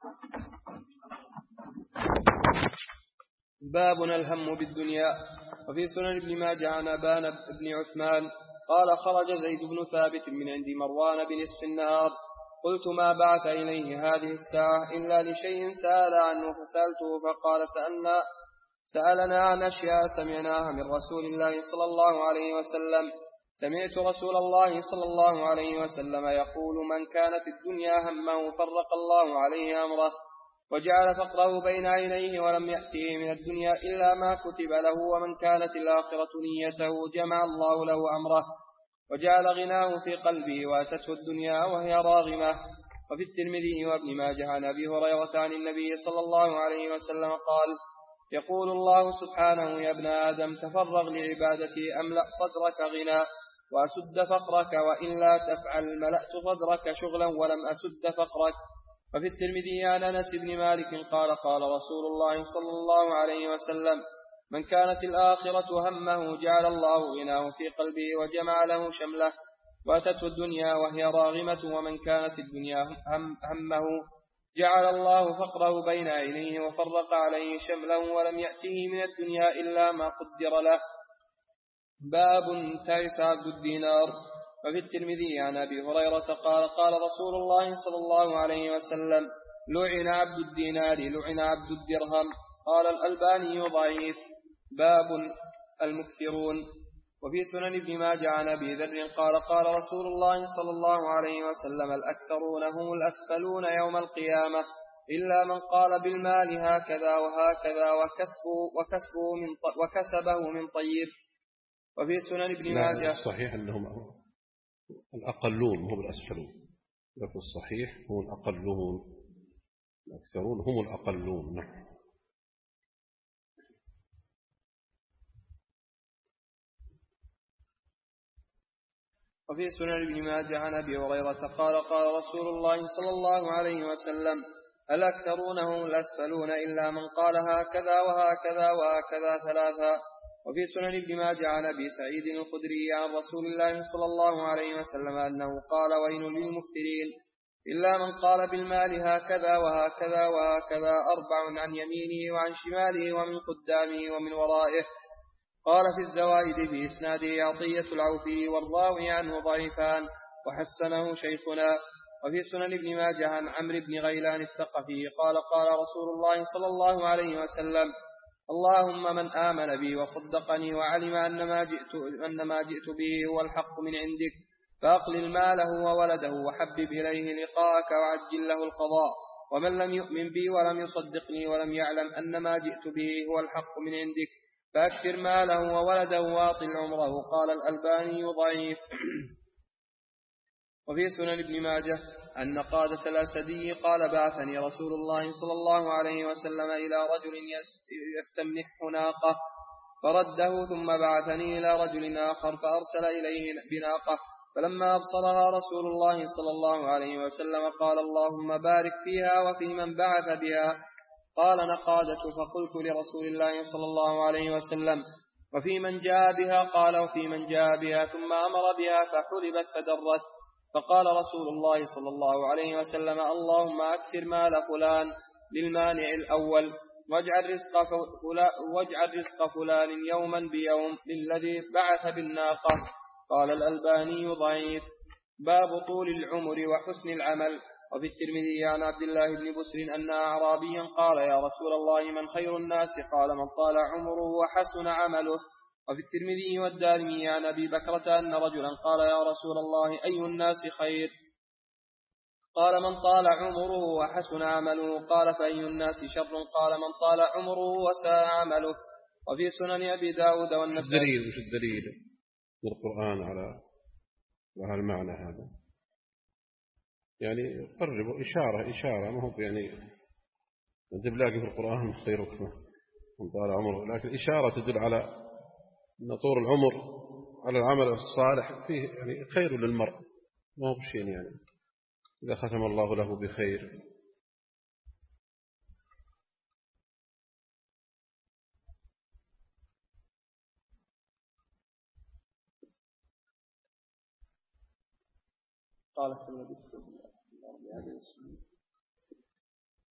باب الهم بالدنيا. وفي سنن ابن ماجه عن أبان بن عثمان قال خرج زيد بن ثابت من عند مروان بنصف النهار قلت ما بعث إليه هذه الساعة إلا لشيء سأل عنه فسألته فقال سألنا عن أشياء سمعناها من رسول الله صلى الله عليه وسلم. سمعت رسول الله صلى الله عليه وسلم يقول من كانت الدنيا همه فرق الله عليه أمره وجعل فقره بين عينيه ولم يأته من الدنيا إلا ما كتب له ومن كانت الآخرة نيته جمع الله له أمره وجعل غناه في قلبه وأتته الدنيا وهي راغمة. وفي الترمذي وابن ماجه عن أبي هريرة عن النبي صلى الله عليه وسلم قال يقول الله سبحانه يا ابن آدم تفرغ لعبادتي أملأ صدرك غنى وأسد فقرك وإلا تفعل ملأت صدرك شغلا ولم أسد فقرك. وفي الترمذي عن أنس بن مالك قال قال رسول الله صلى الله عليه وسلم من كانت الآخرة همه جعل الله غناه في قلبه وجمع له شمله وأتته الدنيا وهي راغمة ومن كانت الدنيا همه جعل الله فقره بين عينيه وفرق عليه شمله ولم يأته من الدنيا إلا ما قدر له. باب تعس عبد الدينار. وفي الترمذي عن أبي هريرة قال قال رسول الله صلى الله عليه وسلم لعن عبد الدينار لعن عبد الدرهم. قال الألباني ضعيف. باب المكثرون. وفي سنن ابن ماجه عن أبي ذر قال قال رسول الله صلى الله عليه وسلم الأكثرون هم الأسفلون يوم القيامة إلا من قال بالمال هكذا وهكذا وكسبه من طيب. وفي سنن ابن ماجه الصحيح أنهم الأقلون هم الأسفلون لكن الصحيح هم الأقلون الأكثرون هم الأقلون. وفي سنن ابن ماجه عن أبي هريرة قال قال رسول الله صلى الله عليه وسلم الأكثرون هم الأسفلون إلا من قال هكذا وهكذا وهكذا ثلاثا. وفي سنن ابن ماجه عن أبي سعيد الخدري عن رسول الله صلى الله عليه وسلم أنه قال ويل للمكثرين إلا من قال بالمال هكذا وهكذا وهكذا أربع عن يمينه وعن شماله ومن قدامه ومن ورائه. قال في الزوائد بإسناده عطية العوفي والراوي عنه ضعيفان وحسنه شيخنا. وفي سنن ابن ماجه عن عمرو بن غيلان الثقفي قال قال رسول الله صلى الله عليه وسلم اللهم من آمن بي وصدقني وعلم أن ما جئت به هو الحق من عندك فأقلل ماله وولده وحبب إليه لقاءك وعجل له القضاء. ومن لم يؤمن بي ولم يصدقني ولم يعلم أن ما جئت به هو الحق من عندك فأكثر ماله وولده واطل عمره. قال الألباني ضعيف. وفي سنن ابن ماجه أن قادة الأسدي قال بعثني رسول الله صلى الله عليه وسلم إلى رجل يستمنح ناقة فرده ثم بعثني إلى رجل آخر فأرسل إليه بناقة فلما أبصرها رسول الله صلى الله عليه وسلم قال اللهم بارك فيها وفي من بعث بها. قال نقادة فقلت لرسول الله صلى الله عليه وسلم وفي من جاء بها؟ قال وفي من جاء بها ثم أمر بها فحلبت فدرت. فقال رسول الله صلى الله عليه وسلم اللهم أكثر مال فلان للمانع الأول واجعل رزق فلان يوما بيوم للذي بعث بالناقة. قال الألباني ضعيف. باب طول العمر وحسن العمل. وفي الترمذي عن عبد الله بن بسر أن أعرابيا قال يا رسول الله من خير الناس؟ قال من طال عمره وحسن عمله. وفي الترمذي والدارمي عن أبي بكرة أن رجلا قال يا رسول الله أي الناس خير؟ قال من طال عمره وحسن عمله. قال فأي الناس شر؟ قال من طال عمره وساء عمله. وفي سنن أبي داود والنسائي. وش الدليل بالقرآن على المعنى هذا؟ يعني قرب إشارة ما هو يعني أنت بلاقي في القرآن خيرك من طال عمره، لكن إشارة تدل على أن طول العمر على العمل الصالح فيه يعني خير للمرء، ما هو شيء يعني إذا ختم الله له بخير. قال النبي صلى الله عليه وسلم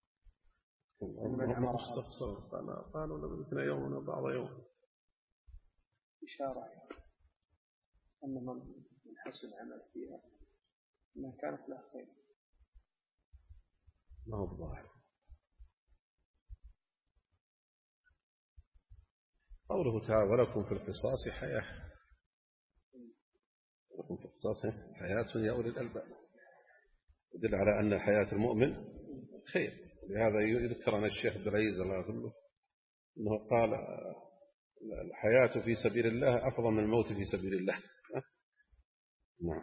قالوا لبثنا يوم وبعض يوم إشارة أن من حسن عمل فيها ما كانت له خير. ما هو الظاهر قوله تعالى ولكم في القصاص حياة، ولكم في القصاص حياة يا أولي الألباب، يدل على أن حياة المؤمن خير. لهذا يذكر عن الشيخ عبد العزيز الله يرحمه أنه قال الحياة في سبيل الله أفضل من الموت في سبيل الله. نعم.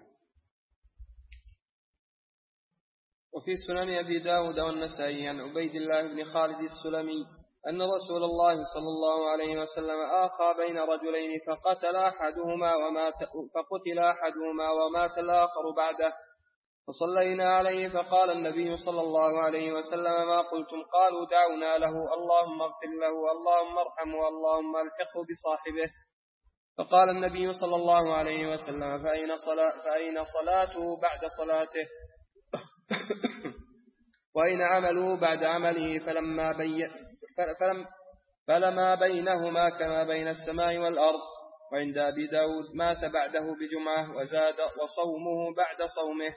وفي سنن أبي داود والنسائي عن عبيد الله بن خالد السلمي أن رسول الله صلى الله عليه وسلم آخى بين رجلين فقتل أحدهما ومات الآخر بعده، فصلينا عليه فقال النبي صلى الله عليه وسلم ما قلتم؟ قالوا دعونا له اللهم اغفر له اللهم ارحمه اللهم الحقه بصاحبه. فقال النبي صلى الله عليه وسلم فأين صلاته بعد صلاته وأين عمله بعد عمله؟ فلما بينهما كما بين السماء والأرض. وعند أبي داود مات بعده بجمعة وزاد وصومه بعد صومه.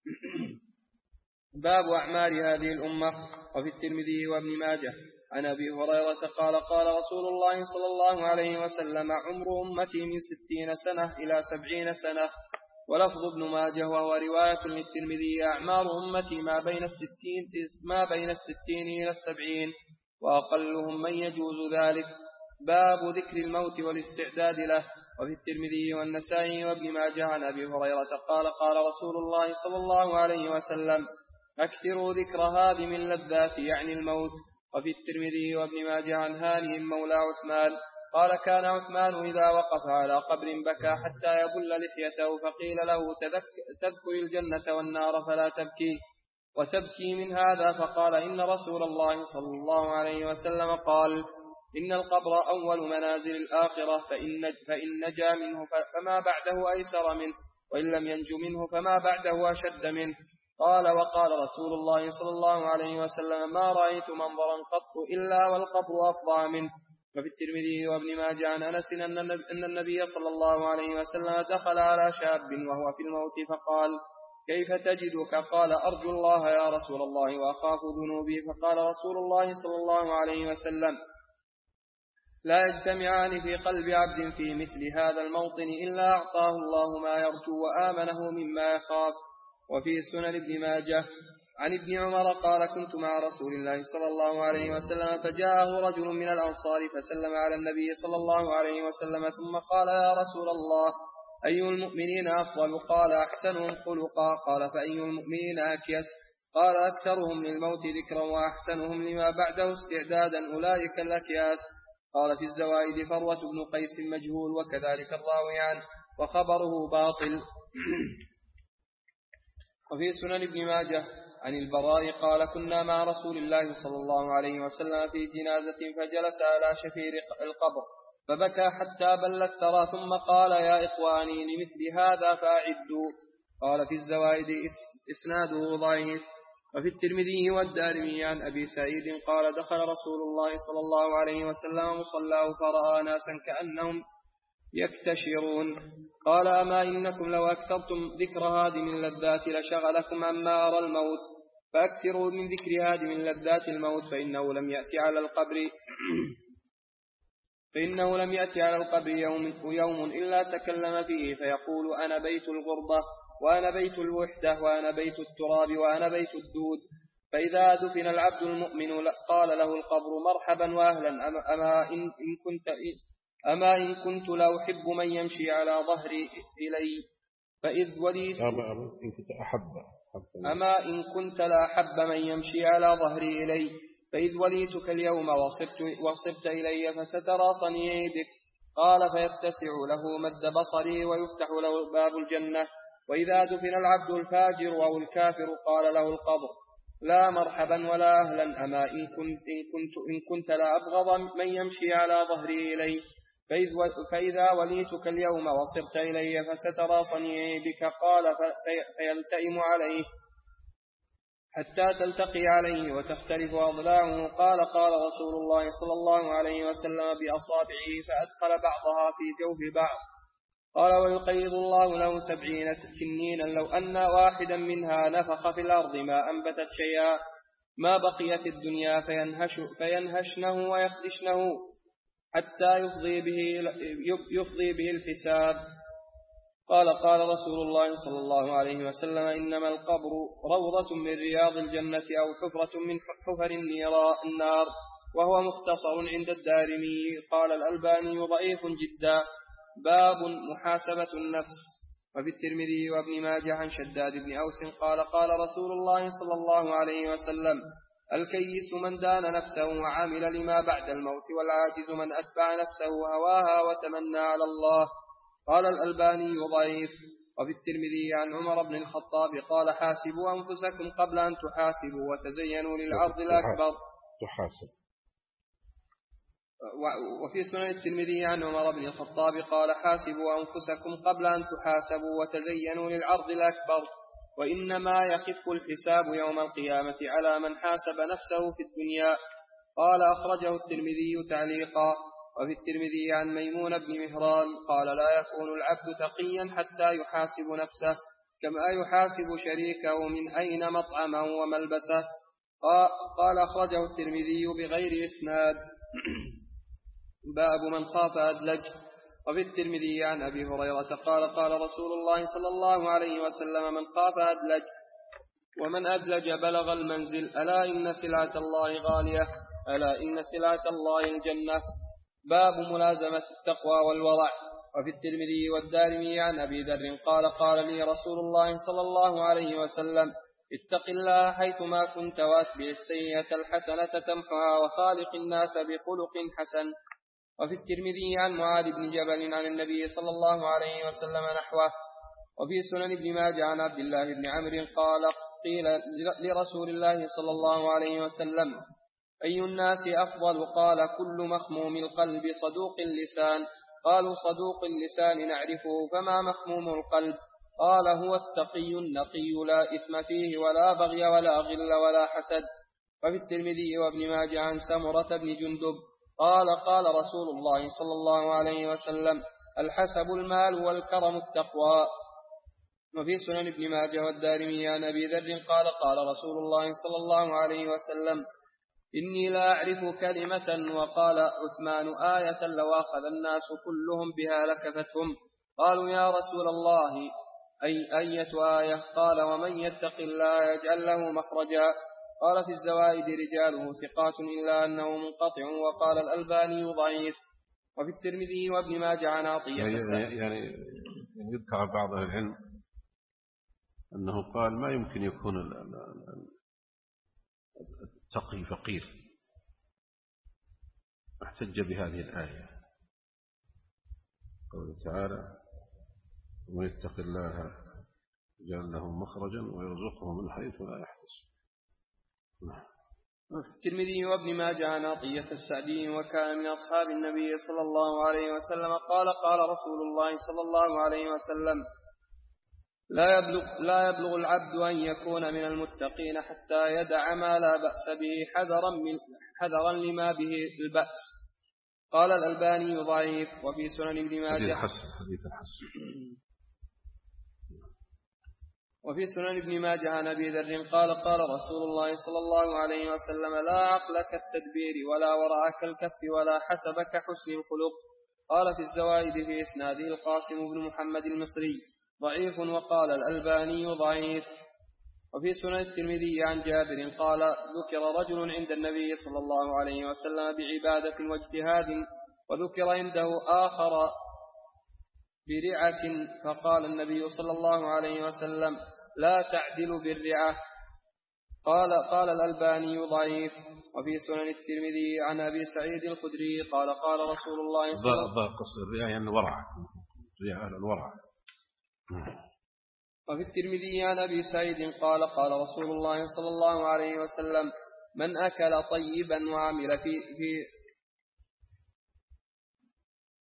باب أعمال هذه الأمة. وفي الترمذي وابن ماجه عن أبي هريرة قال قال رسول الله صلى الله عليه وسلم عمر أمتي من 60 سنة إلى 70 سنة. ولفظ ابن ماجه وهو رواية للترمذي أعمار أمتي ما بين 60 إلى 70 وأقلهم من يجوز ذلك. باب ذكر الموت والاستعداد له. وفي الترمذي والنسائي وابن ماجه عن أبي هريرة قال قال رسول الله صلى الله عليه وسلم أكثروا ذكر هادم اللذات يعني الموت. وفي الترمذي وابن ماجه عن هانئ مولى عثمان قال كان عثمان إذا وقف على قبر بكى حتى يبل لحيته فقيل له تذكر الجنة والنار فلا تبكي وتبكي من هذا؟ فقال إن رسول الله صلى الله عليه وسلم قال إن القبر أول منازل الآخرة فإن نجا منه فما بعده أيسر منه وإن لم ينج منه فما بعده أشد منه. قال وقال رسول الله صلى الله عليه وسلم ما رأيت منظرا قط إلا والقبر أفظع منه. وفي الترمذي وابن ماجه عن أنس أن النبي صلى الله عليه وسلم دخل على شاب وهو في الموت فقال كيف تجدك؟ قال أرجو الله يا رسول الله وأخاف ذنوبي. فقال رسول الله صلى الله عليه وسلم لا يجتمعان في قلب عبد في مثل هذا الموطن إلا أعطاه الله ما يرجو وآمنه مما يخاف. وفي سنن ابن ماجه عن ابن عمر قال كنت مع رسول الله صلى الله عليه وسلم فجاءه رجل من الأنصار فسلم على النبي صلى الله عليه وسلم ثم قال يا رسول الله أي المؤمنين أفضل؟ قال أحسنهم خلقا. قال فأي المؤمنين أكيس؟ قال أكثرهم للموت ذكرا وأحسنهم لما بعده استعدادا أولئك الأكياس. قال في الزوائد فروة بن قيس مجهول وكذلك الراويان وخبره باطل. وفي سنن ابن ماجه عن البراء قال كنا مع رسول الله صلى الله عليه وسلم في جنازة فجلس على شفير القبر فبكى حتى بل الثرى ثم قال يا إخواني لمثل هذا فأعدوا. قال في الزوائد إسناده ضعيف. وفي الترمذي والدارمي عن أبي سعيد قال دخل رسول الله صلى الله عليه وسلم مصلاه فرأى ناسا كأنهم يكتشرون. قال أما إنكم لو أكثرتم ذكر هادم اللذات لشغلكم عما أرى الموت فأكثروا من ذكر هادم اللذات الموت فإنه لم يأتي على القبر يوم إلا تكلم فيه فيقول أنا بيت الغربة وأنا بيت الوحدة وأنا بيت التراب وأنا بيت الدود. فإذا دفن العبد المؤمن قال له القبر مرحبا وأهلا أما إن كنت لا أحب من يمشي على ظهري إلي فإذ وليت أما إن كنت لا أحب من يمشي على ظهري إلي فإذ وليتك اليوم وصبت إلي فسترى صنيعي بك. قال فيتسع له مد بصري ويفتح له باب الجنة. وإذا دفن العبد الفاجر أو الكافر قال له القبر لا مرحبا ولا أهلا أما إن كنت لا أبغض من يمشي على ظهري إلي فإذا وليتك اليوم وصرت إلي فسترى صنيعي بك. قال فيلتئم عليه حتى تلتقي عليه وتختلف أضلاعه. قال قال رسول الله صلى الله عليه وسلم بأصابعه فأدخل بعضها في جوف بعض. قال ويقيض الله له 70 تنينا لو أن واحدا منها نفخ في الأرض ما أنبتت شيئا ما بقيت الدنيا فينهشنه ويخدشنه حتى يفضي به الحساب. قال قال رسول الله صلى الله عليه وسلم إنما القبر روضة من رياض الجنة أو حفرة من حفر النار، وهو مختصر عند الدارمي. قال الألباني ضعيف جدا. باب محاسبة النفس. وفي الترمذي وابن ماجه عن شداد بن أوس قال قال رسول الله صلى الله عليه وسلم الكيس من دان نفسه وعمل لما بعد الموت، والعاجز من أتبع نفسه هواها وتمنى على الله. قال الألباني ضعيف. وفي الترمذي عن عمر بن الخطاب قال حاسبوا أنفسكم قبل أن تحاسبوا وتزينوا للعرض الأكبر. وفي سنن الترمذي عن عمر بن الخطاب قال حاسبوا أنفسكم قبل أن تحاسبوا وتزينوا للعرض الأكبر، وإنما يخف الحساب يوم القيامة على من حاسب نفسه في الدنيا. قال أخرجه الترمذي تعليقا. وفي الترمذي عن ميمون بن مهران قال لا يكون العبد تقيا حتى يحاسب نفسه كما يحاسب شريكه من أين مطعمه وملبسه. قال أخرجه الترمذي بغير إسناد. باب من خاف أدلج. وفي الترمذي عن أبي هريرة قال قال رسول الله صلى الله عليه وسلم من خاف أدلج، ومن أدلج بلغ المنزل. ألا إن سلعة الله غالية، ألا إن سلعة الله الجنة. باب ملازمة التقوى والورع. وفي الترمذي والدارمي عن أبي ذر قال قال لي رسول الله صلى الله عليه وسلم اتق الله حيثما كنت واتبع السيئة الحسنة تمحها وخالق الناس بخلق حسن. وفي الترمذي عن معاذ بن جبل عن النبي صلى الله عليه وسلم نحوه. وفي سنن ابن ماجه عن عبد الله بن عمرو قال قيل لرسول الله صلى الله عليه وسلم أي الناس أفضل؟ قال كل مخموم القلب صدوق اللسان. قالوا صدوق اللسان نعرفه فما مخموم القلب؟ قال هو التقي النقي لا إثم فيه ولا بغي ولا غل ولا حسد. وفي الترمذي وابن ماجه عن سمرة بن جندب قال قال رسول الله صلى الله عليه وسلم الحسب المال والكرم التقوى. وفي سنن ابن ماجه والدارمي عن أبي ذر قال قال رسول الله صلى الله عليه وسلم إني لا أعرف كلمة وقال عثمان آية لو أخذ الناس كلهم بها لكفتهم. قالوا يا رسول الله أية آية؟ قال ومن يتق الله يجعل له مخرجا. قال في الزوائد رجاله ثقات إلا أنه منقطع. وقال الألباني ضعيف. وفي الترمذي وابن ماجه عن عطية يعني يذكر بعض العلم أنه قال ما يمكن يكون التقي فقير، احتج بهذه الآية قوله تعالى ومن يتق الله يجعل له مخرجا ويرزقه من حيث لا يحتسب. وفي الترمذي وابن ماجه عن عطية السعدي وكان من أصحاب النبي صلى الله عليه وسلم قال قال رسول الله صلى الله عليه وسلم لا يبلغ العبد أن يكون من المتقين حتى يدع ما لا بأس به حذرا لما به البأس. قال الألباني ضعيف. وفي سنن ابن ماجه حديث الحسن. وفي سنن ابن ماجه عن أبي ذر قال قال رسول الله صلى الله عليه وسلم لا عقل كالتدبير ولا ورع كالكف ولا حسب كحسن الخلق. قال في الزوائد في إسناده القاسم بن محمد المصري ضعيف. وقال الألباني ضعيف. وفي سنن الترمذي عن جابر قال ذكر رجل عند النبي صلى الله عليه وسلم بعبادة واجتهاد، وذكر عنده آخر برعة، فقال النبي صلى الله عليه وسلم لا تعدل بالرعة. قال الألباني ضعيف. وفي سنن الترمذي عن أبي سعيد الخدري قال قال رسول الله صلى الله عليه وسلم قصر الرعاية يعني الورع، الورع. وفي الترمذي عن أبي سعيد قال قال رسول الله صلى الله عليه وسلم من أكل طيبا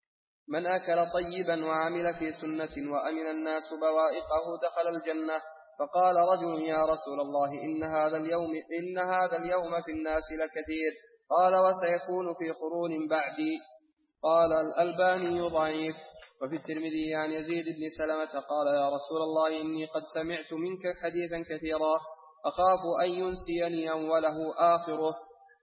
وعمل في سنة وأمن الناس بوائقه دخل الجنة. فقال رجل يا رسول الله إن هذا اليوم في الناس لكثير. قال وسيكون في قرون بعدي. قال الألباني ضعيف. وفي الترمذي عن يزيد بن سلمة قال يا رسول الله إني قد سمعت منك حديثا كثيرا أخاف أن ينسيني أوله آخره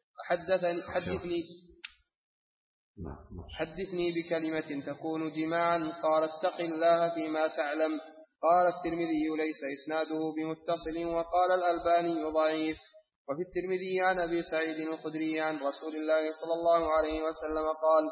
حدثني بكلمة تكون جماعا. قال اتق الله فيما تعلم. قال الترمذي ليس إسناده بمتصل. وقال الألباني ضعيف. وفي الترمذي عن أبي سعيد الخدري عن رسول الله صلى الله عليه وسلم قال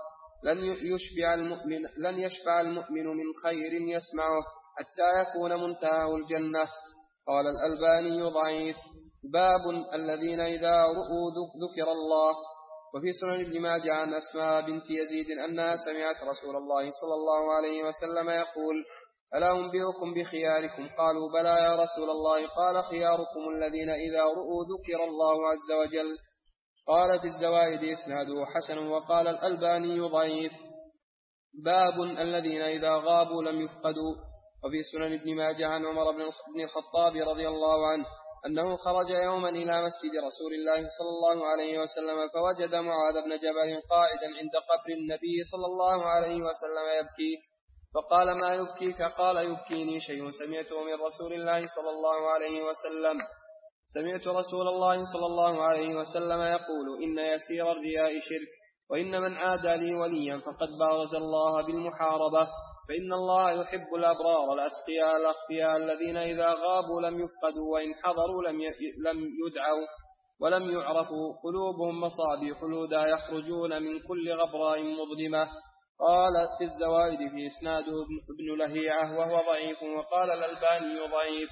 لن يشفع المؤمن من خير يسمعه حتى يكون منتهى الجنة. قال الألباني ضعيف. باب الذين إذا رؤوا ذكر الله. وفي سنن ابن ماجه عن أسماء بنت يزيد أنها سمعت رسول الله صلى الله عليه وسلم يقول ألا أنبئكم بخياركم؟ قالوا بلى يا رسول الله. قال خياركم الذين إذا رؤوا ذكر الله عز وجل. قال في الزوائد إسناده حسن. وقال الألباني ضعيف. باب الذين إذا غابوا لم يفقدوا. وفي سنن ابن ماجه عن عمر بن الخطاب رضي الله عنه أنه خرج يوما إلى مسجد رسول الله صلى الله عليه وسلم فوجد معاذ بن جبل قاعدا عند قبر النبي صلى الله عليه وسلم يبكي. فقال ما يبكيك؟ قال يبكيني شيء سمعته من رسول الله صلى الله عليه وسلم. سمعت رسول الله صلى الله عليه وسلم يقول إن يسير الرياء شرك وإن من عادى لي وليا فقد بارز الله بالمحاربة. فإن الله يحب الأبرار الأتقياء الأخفياء الذين إذا غابوا لم يفقدوا وإن حضروا لم يدعوا ولم يعرفوا قلوبهم مصابيح الهدى يخرجون من كل غبراء مظلمة. قال في الزوائد في إسناده ابن لهيعة وهو ضعيف. وقال الألباني ضعيف.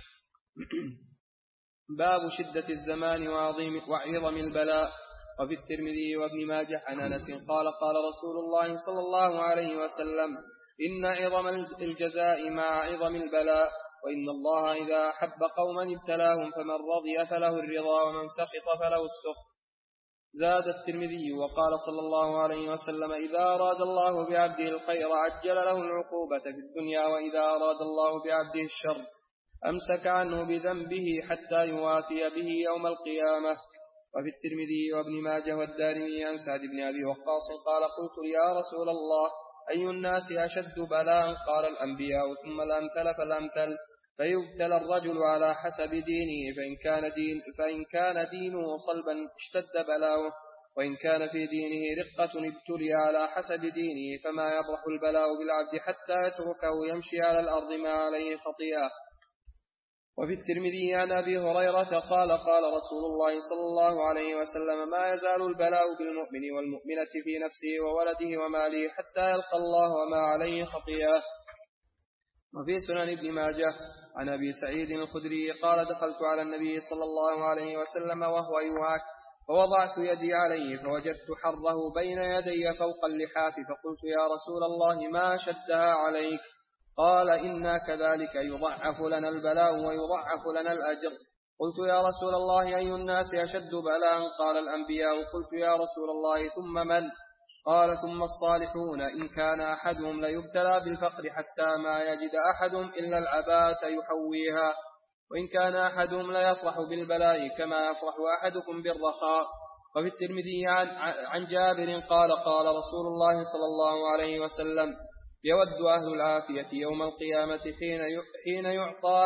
باب شدة الزمان وعظم البلاء. وفي الترمذي وابن ماجه عن أنس قال قال رسول الله صلى الله عليه وسلم إن عظم الجزاء مع عظم البلاء وإن الله إذا أحب قوما ابتلاهم فمن رضي فله الرضا ومن سخط فله السخط. زاد الترمذي وقال صلى الله عليه وسلم إذا أراد الله بعبده الخير عجل له العقوبة في الدنيا وإذا أراد الله بعبده الشر أمسك عنه بذنبه حتى يوافي به يوم القيامة. وفي الترمذي وابن ماجه والدارمي عن سعد بن أبي وقاص قال قلت يا رسول الله أي الناس أشد بلاء؟ قال الأنبياء ثم الأمثل فالأمثل. فيبتلى الرجل على حسب دينه فإن كان دينه صلبا اشتد بلاؤه وإن كان في دينه رقة ابتلي على حسب دينه فما يبرح البلاء بالعبد حتى يتركه يمشي على الأرض ما عليه خطيئة. وفي الترمذي عن أبي هريرة قال قال رسول الله صلى الله عليه وسلم ما يزال البلاء بالمؤمن والمؤمنة في نفسه وولده وماله حتى يلقى الله وما عليه خطيئة. وفي سنن ابن ماجه عن أبي سعيد الخدري قال دخلت على النبي صلى الله عليه وسلم وهو يوعك فوضعت يدي عليه فوجدت حره بين يدي فوق اللحاف فقلت يا رسول الله ما شدها عليك؟ قال إنا كذلك يضعف لنا البلاء ويضعف لنا الأجر. قلت يا رسول الله أي الناس أشد بلاء؟ قال الأنبياء. قلت يا رسول الله ثم من؟ قال ثم الصالحون إن كان أحدهم ليبتلى بالفقر حتى ما يجد أحدهم إلا العباءة يحويها وإن كان أحدهم ليفرح بالبلاء كما يفرح أحدكم بالرخاء. وفي الترمذي عن جابر قال قال رسول الله صلى الله عليه وسلم يود أهل العافية يوم القيامة حين يعطى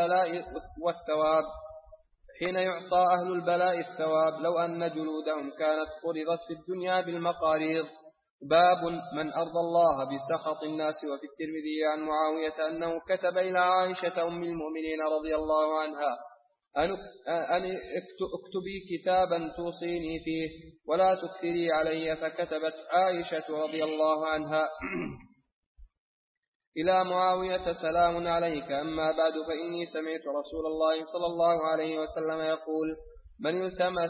أهل البلاء الثواب لو أن جلودهم كانت قرضت في الدنيا بالمقاريض. باب من أرضى الله بسخط الناس. وفي الترمذي عن معاوية أنه كتب إلى عائشة أم المؤمنين رضي الله عنها أن اكتبي كتابا توصيني فيه ولا تكثري علي. فكتبت عائشة رضي الله عنها إلى معاوية سلام عليك أما بعد فإني سمعت رسول الله صلى الله عليه وسلم يقول من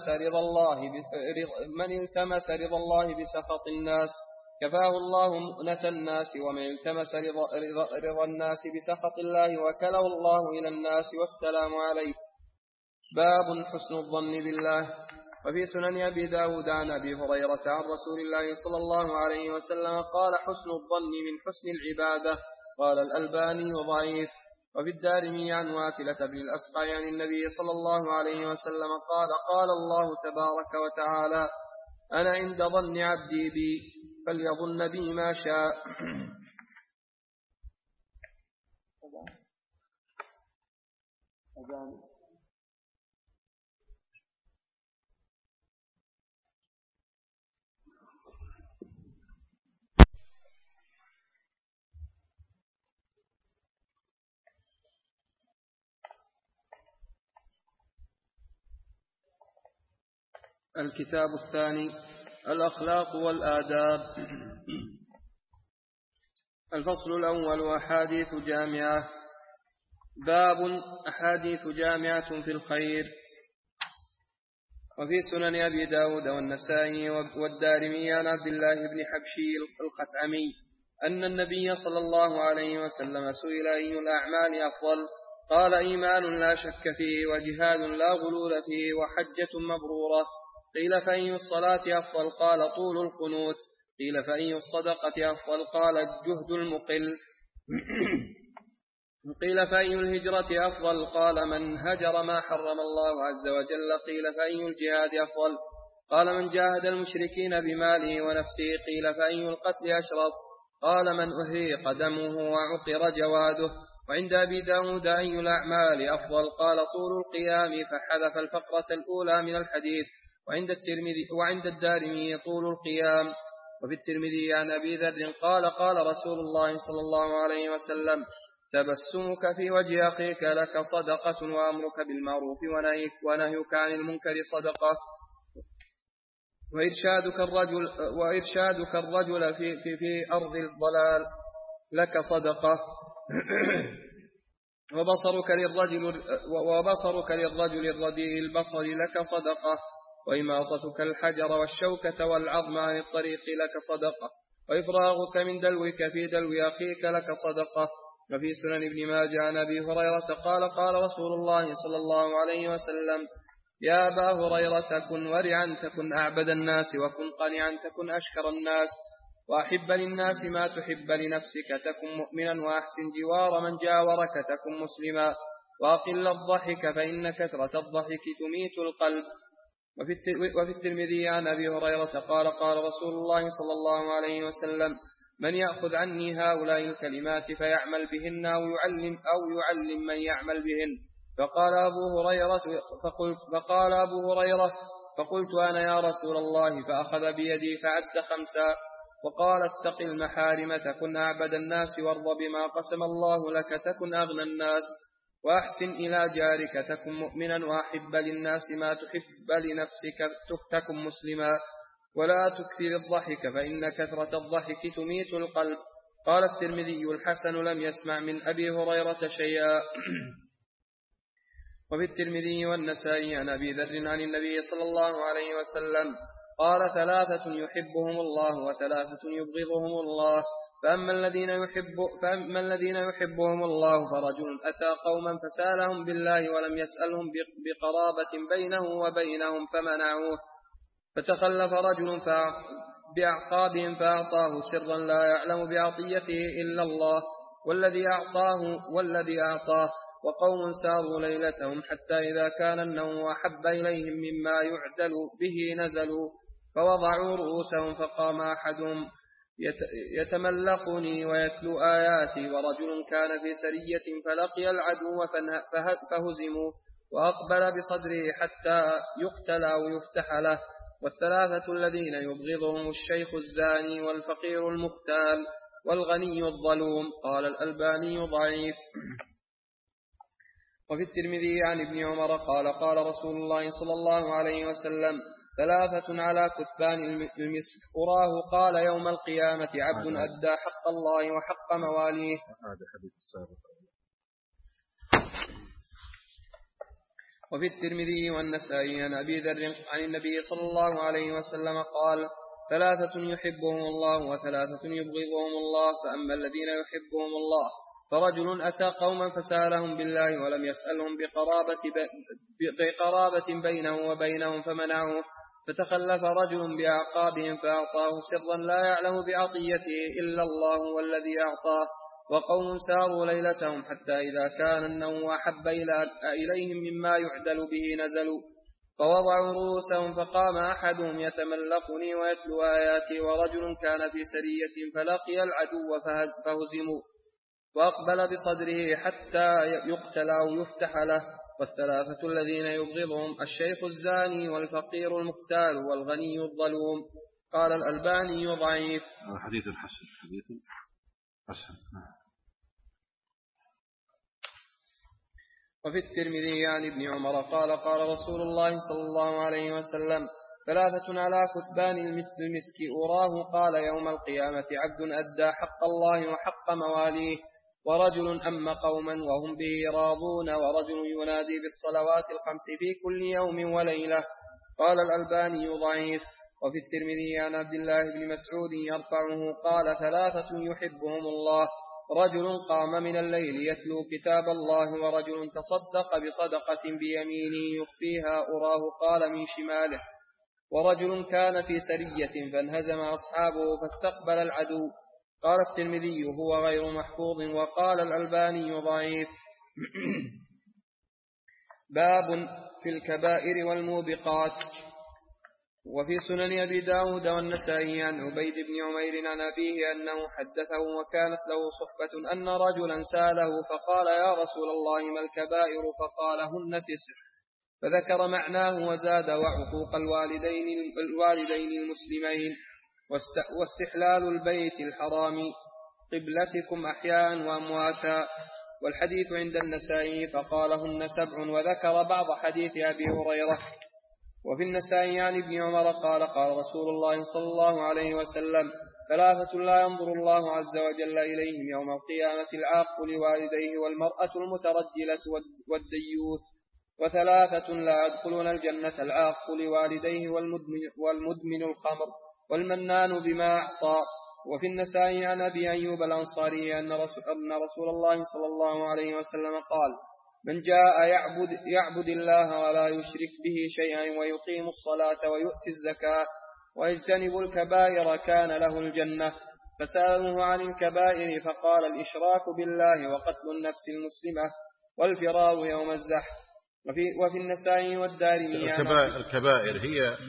التمس رضا الله بسخط الناس كفاه الله مؤنة الناس ومن التمس رضا الناس بسخط الله وكله الله إلى الناس والسلام عليه. باب حسن الظن بالله. وفي سنن أبي داود عن أبي هريرة عن رسول الله صلى الله عليه وسلم قال حسن الظن من حسن العبادة. قال الألباني ضعيف. وفي الدارمي عن واثلة بن الأسقع عن النبي صلى الله عليه وسلم قال قال الله تبارك وتعالى أنا عند ظن عبدي بي فليظن بي ما شاء. الكتاب الثاني الأخلاق والآداب. الفصل الأول أحاديث جامعة. باب أحاديث جامعة في الخير. وفي سنن أبي داود والنسائي والدارمي عن عبد الله بن حبشي الخثعمي أن النبي صلى الله عليه وسلم سئل أي الأعمال أفضل؟ قال إيمان لا شك فيه وجهاد لا غلول فيه وحجة مبرورة. قيل فأي الصلاة أفضل؟ قال طول القنوت. قيل فأي الصدقة أفضل؟ قال الجهد المقل. قيل فأي الهجرة أفضل؟ قال من هجر ما حرم الله عز وجل. قيل فأي الجهاد أفضل؟ قال من جاهد المشركين بماله ونفسه. قيل فأي القتل أشرف؟ قال من أهريق دمه وعقر جواده. وعند أبي داود أي الأعمال أفضل؟ قال طول القيام فحذف الفقرة الأولى من الحديث. وعند الدارمي طول القيام. وفي الترمذي عن أبي ذر قال قال رسول الله صلى الله عليه وسلم تبسمك في وجه أخيك لك صدقة وأمرك بالمعروف ونهيك عن المنكر صدقة وإرشادك الرجل في أرض الضلال لك صدقة وبصرك للرجل الرديء البصر لك صدقة وإماطتك الحجر والشوكة والعظم عن الطريق لك صدقة وإفراغك من دلوك في دلو أخيك لك صدقة. وفي سنن ابن ماجه عن أبي هريرة قال قال رسول الله صلى الله عليه وسلم يا أبا هريرة كن ورعا تكن أعبد الناس وكن قنعا تكن أشكر الناس وأحب للناس ما تحب لنفسك تكن مؤمنا وأحسن جوار من جاورك تكن مسلما وأقل الضحك فإن كثرة الضحك تميت القلب. وفي الترمذي عن أبي هريرة قال قال رسول الله صلى الله عليه وسلم من يأخذ عني هؤلاء الكلمات فيعمل بهن أو يعلم من يعمل بهن. فقال أبو هريرة فقلت أنا يا رسول الله فأخذ بيدي فعد 5 وقال اتق المحارم تكن أعبد الناس وارض بما قسم الله لك تكن أغنى الناس وأحسن إلى جارك تكن مؤمنا وأحب للناس ما تحب لنفسك تكن مسلما ولا تكثر الضحك فإن كثرة الضحك تميت القلب. قال الترمذي الحسن لم يسمع من أبي هريرة شيئا. وفي الترمذي والنسائي عن أبي ذر عن النبي صلى الله عليه وسلم قال 3 يحبهم الله و3 يبغضهم الله فأما الذين يحبهم الله فرجل أتى قوما فسالهم بالله ولم يسألهم بقرابة بينه وبينهم فمنعوه فتخلف رجل بأعقابهم فأعطاه سرا لا يعلم بعطيته إلا الله والذي أعطاه وقوم ساروا ليلتهم حتى إذا كان النوم أحب إليهم مما يعدل به نزلوا فوضعوا رؤوسهم فقام أحدهم يتملقني ويتلو آياتي ورجل كان في سرية فلقي العدو فهزموا وأقبل بصدره حتى يقتل أو يفتح له. والثلاثة الذين يبغضهم الشيخ الزاني والفقير المختال والغني الظلوم. قال الألباني ضعيف. وفي الترمذي عن ابن عمر قال قال رسول الله صلى الله عليه وسلم 3 على كثبان المسك أراه قال يوم القيامة عبد أدى حق الله وحق مواليه. وفي الترمذي والنسائي عن أبي ذر عن النبي صلى الله عليه وسلم قال 3 يحبهم الله و3 يبغضهم الله فأما الذين يحبهم الله فرجل أتى قوما فسالهم بالله ولم يسألهم بقرابة بينه وبينهم فمنعوه فتخلف رجل بأعقابهم فأعطاه سرا لا يعلم بعطيته إلا الله والذي أعطاه وقوم ساروا ليلتهم حتى إذا كان النوم أحب إليهم مما يعدل به نزلوا فوضعوا رؤوسهم فقام أحدهم يتملقني ويتلو آياتي ورجل كان في سرية فلقي العدو فهزموا وأقبل بصدره حتى يقتل أو يفتح له. والثلاثة الذين يبغضهم الشيخ الزاني والفقير المختال والغني الظلوم. قال الألباني ضعيف. حديث الحسن حديث حسن. وفي الترمذي عن ابن عمر قال قال رسول الله صلى الله عليه وسلم ثلاثة على كثبان المسك أراه قال يوم القيامة عبد أدى حق الله وحق مواليه ورجل أم قوما وهم به راضون ورجل ينادي بالصلوات الخمس في كل يوم وليلة. قال الألباني ضعيف. وفي الترمذي عن عبد الله بن مسعود يرفعه قال ثلاثة يحبهم الله رجل قام من الليل يتلو كتاب الله ورجل تصدق بصدقة بيمينه يخفيها أراه قال من شماله ورجل كان في سرية فانهزم أصحابه فاستقبل العدو. قال الترمذي هو غير محفوظ. وقال الألباني ضعيف. باب في الكبائر والموبقات. وفي سنن أبي داود والنسائي عن عبيد بن عمير عن أبيه أنه حدثه وكانت له صحبة أن رجلا سأله فقال يا رسول الله ما الكبائر فقال هن 9 فذكر معناه وزاد وعقوق الوالدين المسلمين واستحلال البيت الحرام قبلتكم أحياء وأمواتا. والحديث عند النسائي فقال هن 7 وذكر بعض حديث أبي هريرة. وفي النسائي عن ابن عمر قال قال رسول الله صلى الله عليه وسلم ثلاثة لا ينظر الله عز وجل إليهم يوم القيامة العاق لوالديه والمرأة المترجلة والديوث. وثلاثة لا يدخلون الجنة العاق لوالديه والمدمن الخمر والمنان بما أعطى. وفي النسائي عن أبي أيوب الأنصاري أن رسول الله صلى الله عليه وسلم قال من جاء يعبد الله ولا يشرك به شيئا ويقيم الصلاة ويؤتي الزكاة ويجتنب الكبائر كان له الجنة. فسألوه عن الكبائر فقال الإشراك بالله وقتل النفس المسلمة والفرار يوم الزحف. وفي النسائي والدارمي الكبائر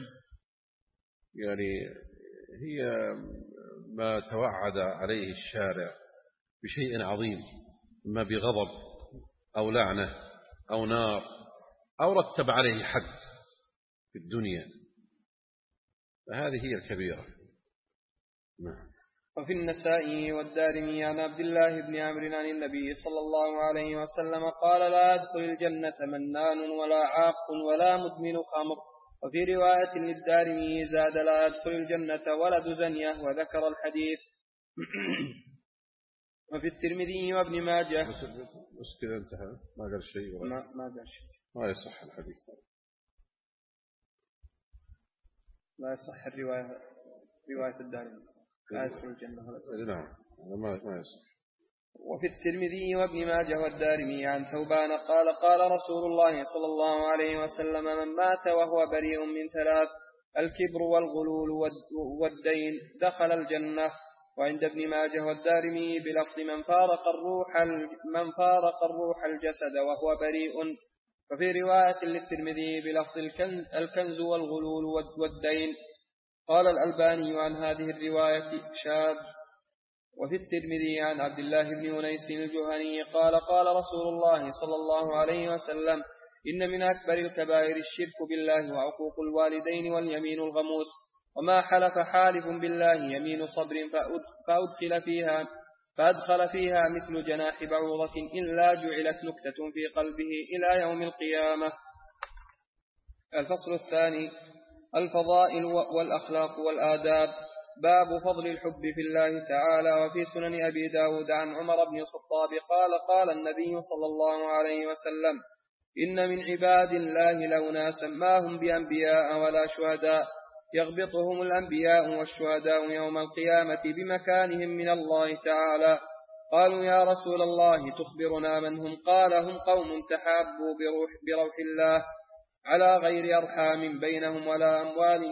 هي ما توعد عليه الشارع بشيء عظيم ما بغضب أو لعنة أو نار أو رتب عليه حد في الدنيا فهذه هي الكبيرة. وفي النسائي والدارمي عن عبد الله بن عمرو عن النبي صلى الله عليه وسلم قال لا يدخل الجنة منان ولا عاق ولا مدمن خمر. وفي رواية للدارمي زاد لا يدخل الجنة ولد زنية وذكر الحديث. وفي الترمذي وابن ماجه بس كذا انتهى ما قال شيء ما قال شيء ما يصح الحديث لا يصح رواية الدارمي لا يدخل الجنة نعم ما يصح. وفي الترمذي وابن ماجه والدارمي عن ثوبان قال قال رسول الله صلى الله عليه وسلم من مات وهو بريء من 3 الكبر والغلول والدين دخل الجنة. وعند ابن ماجه والدارمي بلفظ من فارق الروح الجسد وهو بريء. وفي رواية للترمذي بلفظ الكنز والغلول والدين. قال الألباني عن هذه الرواية شاذ. وفي الترمذي عن عبد الله بن أنيس الجهني قال قال رسول الله صلى الله عليه وسلم إن من أكبر الكبائر الشرك بالله وعقوق الوالدين واليمين الغموس. وما حلف حالف بالله يمين صبر فأدخل فيها مثل جناح بعوضة إلا جعلت نكتة في قلبه إلى يوم القيامة. الفصل الثاني الفضائل والأخلاق والآداب. باب فضل الحب في الله تعالى. وفي سنن أبي داود عن عمر بن الخطاب قال النبي صلى الله عليه وسلم إن من عباد الله لو ناسا ما هم بأنبياء ولا شهداء يغبطهم الأنبياء والشهداء يوم القيامة بمكانهم من الله تعالى. قالوا يا رسول الله تخبرنا من هم؟ قال هم قوم تحابوا بروح الله على غير أرحام بينهم ولا أموال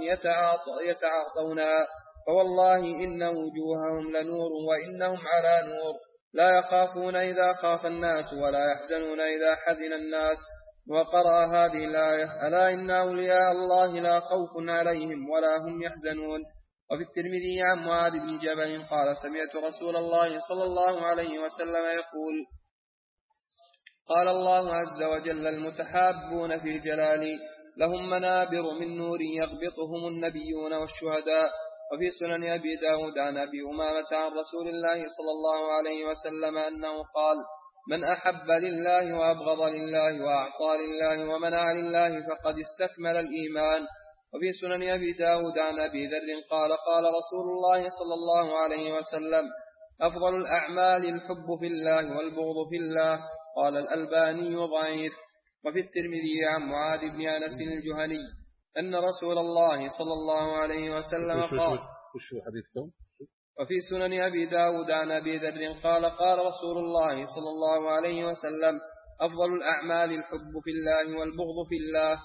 يتعاطونها فوالله إن وجوههم لنور وإنهم على نور لا يخافون إذا خاف الناس ولا يحزنون إذا حزن الناس. وقرأ هذه الآية: ألا إن أولياء الله لا خوف عليهم ولا هم يحزنون. وفي الترمذي عن معاذ بن جبل قال: سمعت رسول الله صلى الله عليه وسلم يقول: قال الله عز وجل: المتحابون في جلالي لهم منابر من نور يغبطهم النبيون والشهداء. وفي سنن أبي داود عن أبي أمامة عن رسول الله صلى الله عليه وسلم أنه قال: من أحب لله وأبغض لله وأعطى لله ومنع لله فقد استكمل الإيمان. وفي سنن أبي داود عن أبي ذر قال: قال رسول الله صلى الله عليه وسلم: أفضل الأعمال الحب في الله والبغض في الله. قال الألباني: ضعيف. وفي الترمذي عن معاذ بن أنس الجهني أن رسول الله صلى الله عليه وسلم قال. وفي سنن أبي داود عن أبي ذر قال: قال رسول الله صلى الله عليه وسلم: أفضل الأعمال الحب في الله والبغض في الله.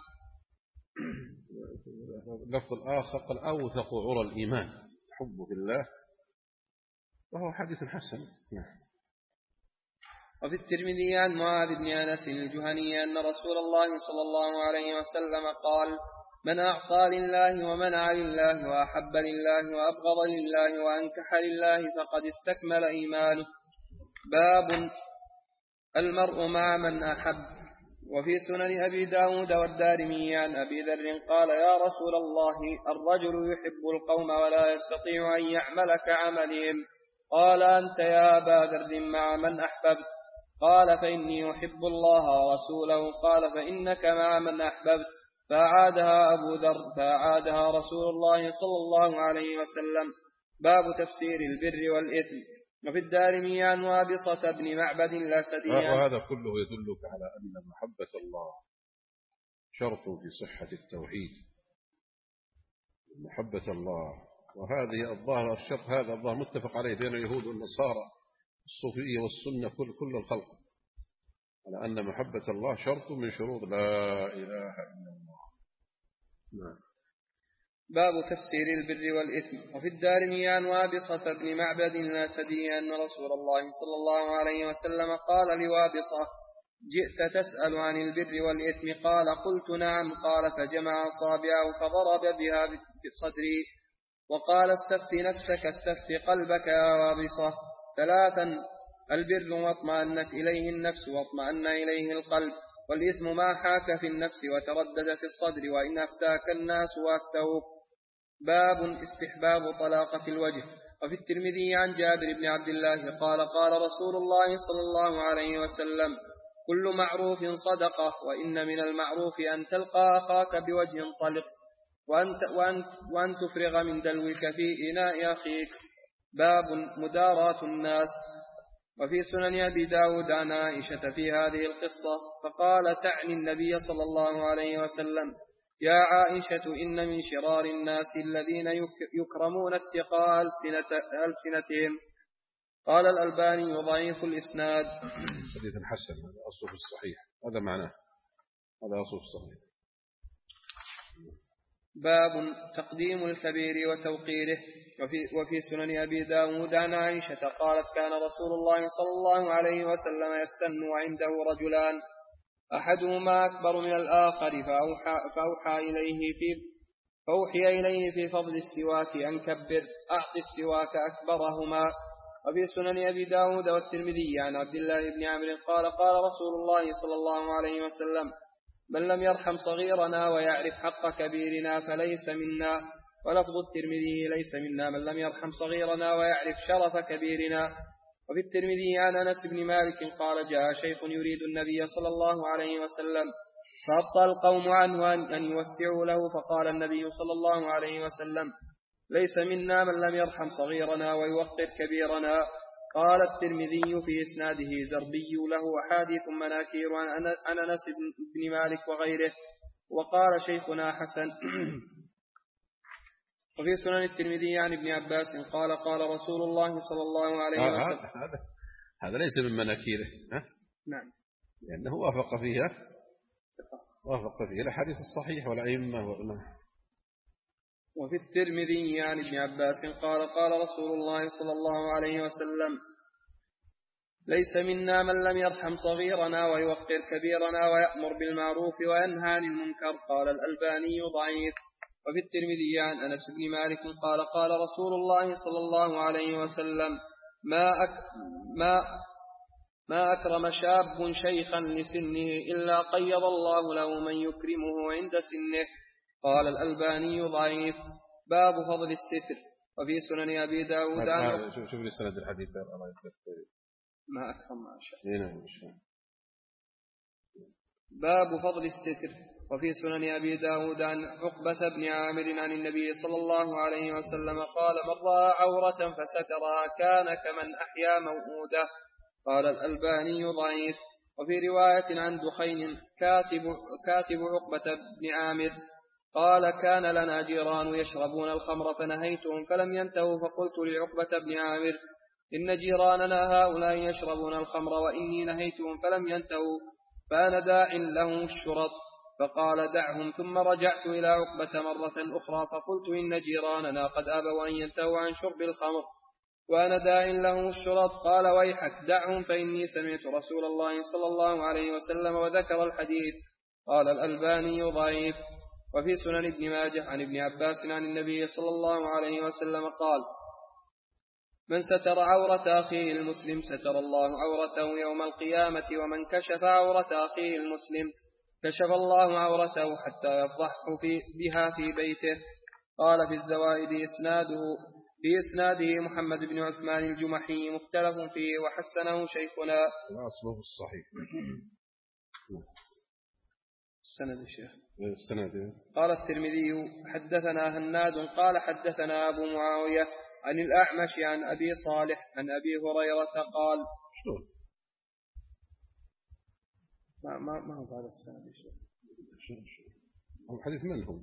اللفظ الآخر قال: أوثق عرى الإيمان الحب في الله، وهو حديث حسن. وفي الترمذي عن معاذ بن أنس الجهني أن رسول الله صلى الله عليه وسلم قال: من أعطى لله ومنع لله وأحب لله وأبغض لله وأنكح لله فقد استكمل إيمانه. باب المرء مع من أحب. وفي سنن أبي داود والدارمي عن أبي ذر قال: يا رسول الله، الرجل يحب القوم ولا يستطيع أن يعمل كعملهم. قال: أنت يا أبا ذر مع من أحببت؟ قال: فإني أحب الله ورسوله. قال: فإنك مع من أحببت. فأعادها رسول الله صلى الله عليه وسلم. باب تفسير البر والإثم. وفي الدارمي عن وابصة بن معبد الأسدي. وهذا كله يدلك على أن محبة الله شرط في صحة التوحيد. محبة الله، وهذه الظاهر الشرط هذا الظاهر متفق عليه بين اليهود والنصارى الصوفية والسنة كل الخلق، على أن محبة الله شرط من شروط لا إله إلا الله. نعم. باب تفسير البر والإثم. وفي الدارمي عن وابصة بن معبد الأسدي أن رسول الله صلى الله عليه وسلم قال لوابصة: جئت تسأل عن البر والإثم؟ قال: قلت نعم. قال: فجمع أصابعه فضرب بها بصدري وقال: استفت نفسك استفت قلبك يا وابصة. 3: البر ما اطمأنت إليه النفس واطمأن إليه القلب، والإثم ما حاك في النفس وتردد في الصدر وإن أفتاك الناس وأفتوك. باب استحباب طلاقة الوجه. وفي الترمذي عن جابر بن عبد الله قال: قال رسول الله صلى الله عليه وسلم: كل معروف صدقة، وإن من المعروف أن تلقى أخاك بوجه طلق وأن تفرغ من دلوك في إناء أخيك. باب مداراة الناس. وفي سنن أبي داود عن عائشة في هذه القصة فقال: تعني النبي صلى الله عليه وسلم: يا عائشة، إن من شرار الناس الذين يكرمون اتقاء ألسنتهم. قال الألباني: ضعيف الإسناد. حديث حسن، هذا أصل في الصحيح، هذا معناه، هذا أصل في الصحيح. باب تقديم الكبير وتوقيره. وفي سنن أبي داود عن عائشة قالت: كان رسول الله صلى الله عليه وسلم يستن وعنده رجلان، أحدهما أكبر من الآخر، فأوحي إليه في فضل السواك أن كبر، أعط السواك أكبرهما. وفي سنن أبي داود والترمذي عن عبد الله بن عمرو قال: قال رسول الله صلى الله عليه وسلم: من لم يرحم صغيرنا ويعرف حق كبيرنا فليس منا. ولفظ الترمذي: ليس منا من لم يرحم صغيرنا ويعرف شرف كبيرنا. وفي الترمذي عن أنس بن مالك قال: جاء شيخ يريد النبي صلى الله عليه وسلم فأبطأ القوم عنه أن يوسعوا له، فقال النبي صلى الله عليه وسلم: ليس منا من لم يرحم صغيرنا ويوقر كبيرنا. قال الترمذي: في إسناده زربي له أحاديث مناكير عن أنس بن مالك وغيره. وقال شيخنا حسن. وفي سنن الترمذي عن ابن عباس قال: قال رسول الله صلى الله عليه وسلم. هذا ليس من مناكيره، نعم، لأنه وافق فيه الحديث الصحيح والأئمة. وفي الترمذي عن ابن عباس قال: قال رسول الله صلى الله عليه وسلم: ليس منا من لم يرحم صغيرنا ويوقر كبيرنا ويأمر بالمعروف وينهى عن المنكر. قال الألباني ضعيف. وفي الترمذي عن أنس بن مالك قال قال رسول الله صلى الله عليه وسلم ما أكرم شاب شيخا لسنه إلا قيض الله له من يكرمه عند سنه. قال الألباني ضعيف. باب فضل الستر. وفي سنن أبي داود شوف لي سند الحديث الله يسلمك. ما أكرم ما شاء. نعم. باب فضل الستر. وفي سنن أبي داود عن عقبة بن عامر عن النبي صلى الله عليه وسلم قال من رأى عورة فسترها كان كمن أحيا موءودة. قال الألباني ضعيف. وفي رواية عن دخين كاتب عقبة بن عامر قال كان لنا جيران يشربون الخمر فنهيتهم فلم ينتهوا فقلت لعقبة بن عامر إن جيراننا هؤلاء يشربون الخمر وإني نهيتهم فلم ينتهوا فأنا داع لهم الشرط. فقال دعهم. ثم رجعت إلى عقبة مرة أخرى فقلت إن جيراننا قد أبوا أن ينتهوا عن شرب الخمر وأنا داع لهم الشرط. قال ويحك دعهم فإني سمعت رسول الله صلى الله عليه وسلم وذكر الحديث. قال الألباني ضعيف. وفي سنن ابن ماجه عن ابن عباس عن النبي صلى الله عليه وسلم قال من ستر عورة أخيه المسلم ستر الله عورته يوم القيامة ومن كشف عورة أخيه المسلم كشف الله عورته حتى يفضحه بها في بيته. قال في الزوائد في إسناده محمد بن عثمان الجمحي مختلف فيه وحسنه شيخنا. أصله الصحيح. السند الشيخ. السند. قال الترمذي حدثنا هناد قال حدثنا أبو معاوية عن الأعمش عن أبي صالح عن أبي هريرة قال شلون؟ ما هو هذا السند الشيخ. هم حديث منهم.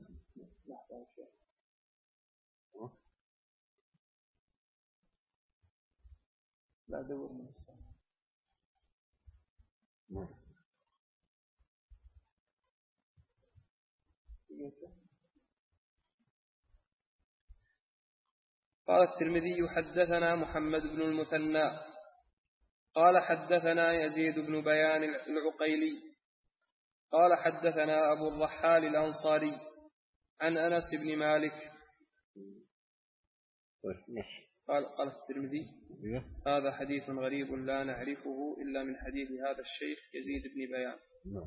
لا دور من السند. قال الترمذي حدثنا محمد بن المثنى قال حدثنا يزيد بن بيان العقيلي قال حدثنا أبو الرحال الأنصاري عن أنس بن مالك. قال الترمذي هذا حديث غريب لا نعرفه إلا من حديث هذا الشيخ يزيد بن بيان.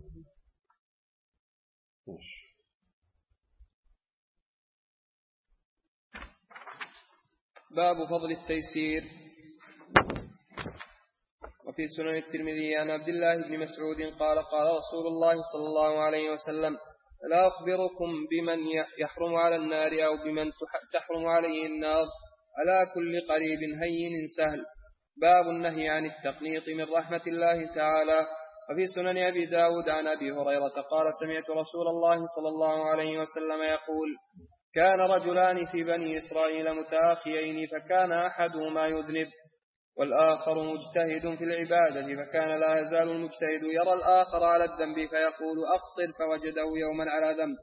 باب فضل التيسير. وفي سنن الترمذي عن عبد الله بن مسعود قال قال رسول الله صلى الله عليه وسلم لا أخبركم بمن يحرم على النار أو بمن تحرم عليه النار على كل قريب هين سهل. باب النهي عن التقنيط من رحمة الله تعالى. وفي سنن أبي داود عن أبي هريرة قال سمعت رسول الله صلى الله عليه وسلم يقول كان رجلان في بني إسرائيل متآخيين فكان أحدهما يذنب والآخر مجتهد في العبادة فكان لا يزال المجتهد يرى الآخر على الذنب فيقول أقصر فوجده يوما على ذنب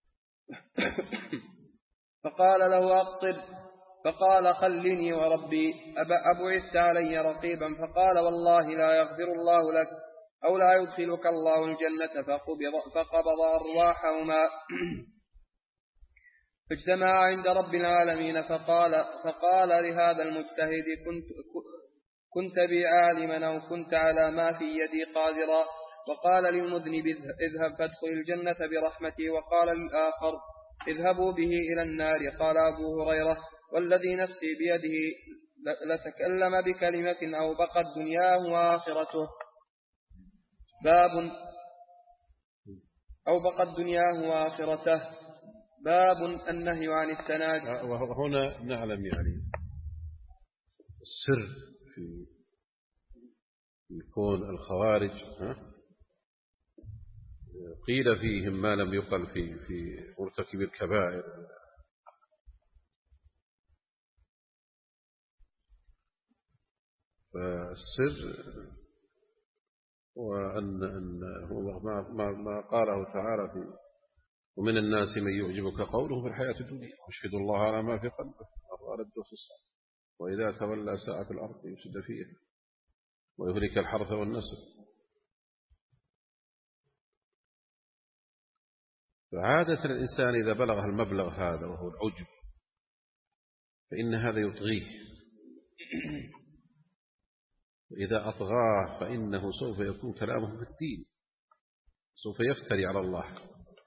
فقال له أقصر فقال خلني وربي أبعثت علي رقيبا فقال والله لا يغفر الله لك أو لا يدخلك الله الجنة فقبض أرواحهما فاجتمع عند رب العالمين فقال لهذا المجتهد كنت بي عالما أو كنت على ما في يدي قادرا وقال للمذنب اذهب فادخل الجنة برحمتي وقال للآخر اذهبوا به إلى النار. قال أبو هريرة والذي نفسي بيده لتكلم بكلمة أو بقت دنياه وآخرته. باب أو بقت دنياه وآخرته. باب النهي عن التناجي. وهنا نعلم يعني السر في كون الخوارج قيل فيهم ما لم يقل في مرتكب الكبائر. فالسر وأن هو ما قاله تعالى في ومن الناس من يعجبك قوله في الحياة الدنيا واشهد الله على ما في قلبه ردوا في الصلاة وإذا تولى ساء في الأرض يفسد فيها ويهلك الحرث والنسل. فعادة الإنسان إذا بلغ المبلغ هذا وهو العجب فإن هذا يطغيه، وإذا أطغاه فإنه سوف يكون كلامه في الدين، سوف يفتري على الله،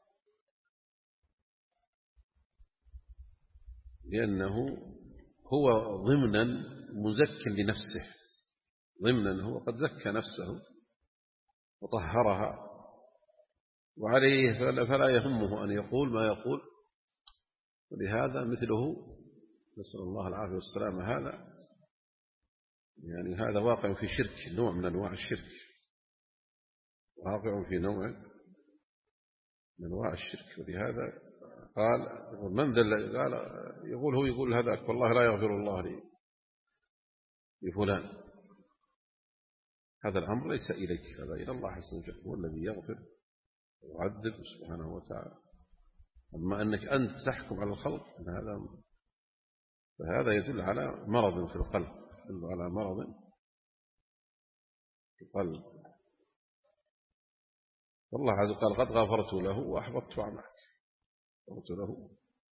لأنه هو ضمنا مزك لنفسه، ضمنا هو قد زكى نفسه وطهرها، وعليه فلا يهمه أن يقول ما يقول. ولهذا مثله نسأل الله العافية والسلامة هذا يعني هذا واقع في شرك، نوع من أنواع الشرك، واقع في نوع من أنواع الشرك. ولهذا قال من ذا قال يقول هو يقول هذاك والله لا يغفر الله لي لفلان. هذا الأمر ليس إليك، هذا إلى الله عز وجل، هو الذي يغفر ويعذب سبحانه وتعالى. أما أنك أنت تحكم على الخلق فهذا يدل على مرض في القلب، يدل على مرض في القلب. والله عز وجل قال قد غفرت له وأحبطت عمله، غفرت له.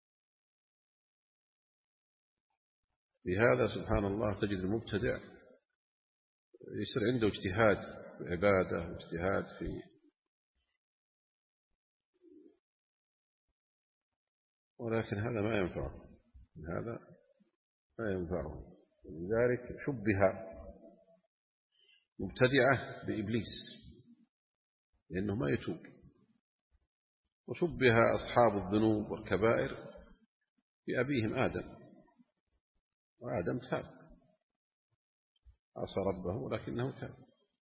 بهذا سبحان الله تجد المبتدع يصير عنده اجتهاد في عبادة واجتهاد في، ولكن هذا ما ينفعه، هذا ما ينفعه. لذلك شبه مبتدعة بإبليس لأنه ما يتوب، وشبه أصحاب الذنوب والكبائر بأبيهم آدم، وآدم تاب، عصى ربه ولكنه تاب.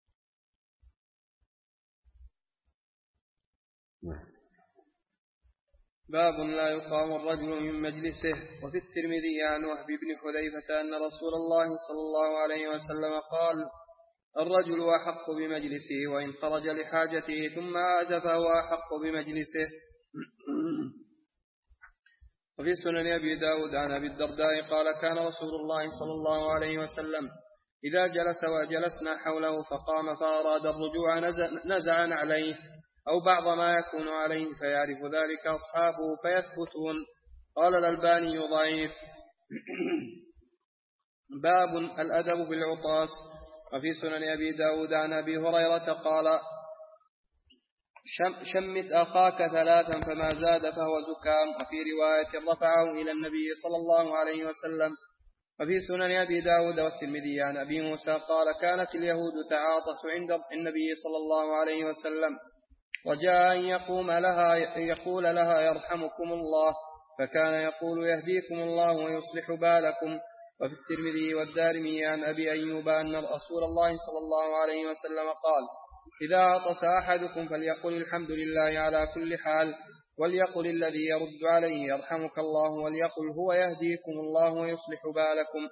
باب لا يقام الرجل من مجلسه. وفي الترمذي عن وهب بن حذيفة أن رسول الله صلى الله عليه وسلم قال: الرجل أحق بمجلسه وإن خرج لحاجته ثم عاد فهو أحق بمجلسه. وفي سنن أبي داود عن أبي الدرداء قال: كان رسول الله صلى الله عليه وسلم إذا جلس وجلسنا حوله فقام فأراد الرجوع نزع عليه أو بعض ما يكون عليه فيعرف ذلك أصحابه فيثبتون. قال الألباني ضعيف. باب الأدب بالعطاس. وفي سنن أبي داود عن أبي هريرة قال: شمت أخاك ثلاثا فما زاد فهو زكام. وفي رواية رفعه إلى النبي صلى الله عليه وسلم. وفي سنن أبي داود والترمذي عن أبي موسى قال: كانت اليهود تعاطس عند النبي صلى الله عليه وسلم، رجاء أن يقول لها يرحمكم الله، فكان يقول يهديكم الله ويصلح بالكم. وفي الترمذي والدارمي عن أبي أيوب أن رسول الله صلى الله عليه وسلم قال: إذا عطس أحدكم فليقل الحمد لله على كل حال، وليقل الذي يرد عليه يرحمك الله، وليقل هو يهديكم الله ويصلح بالكم.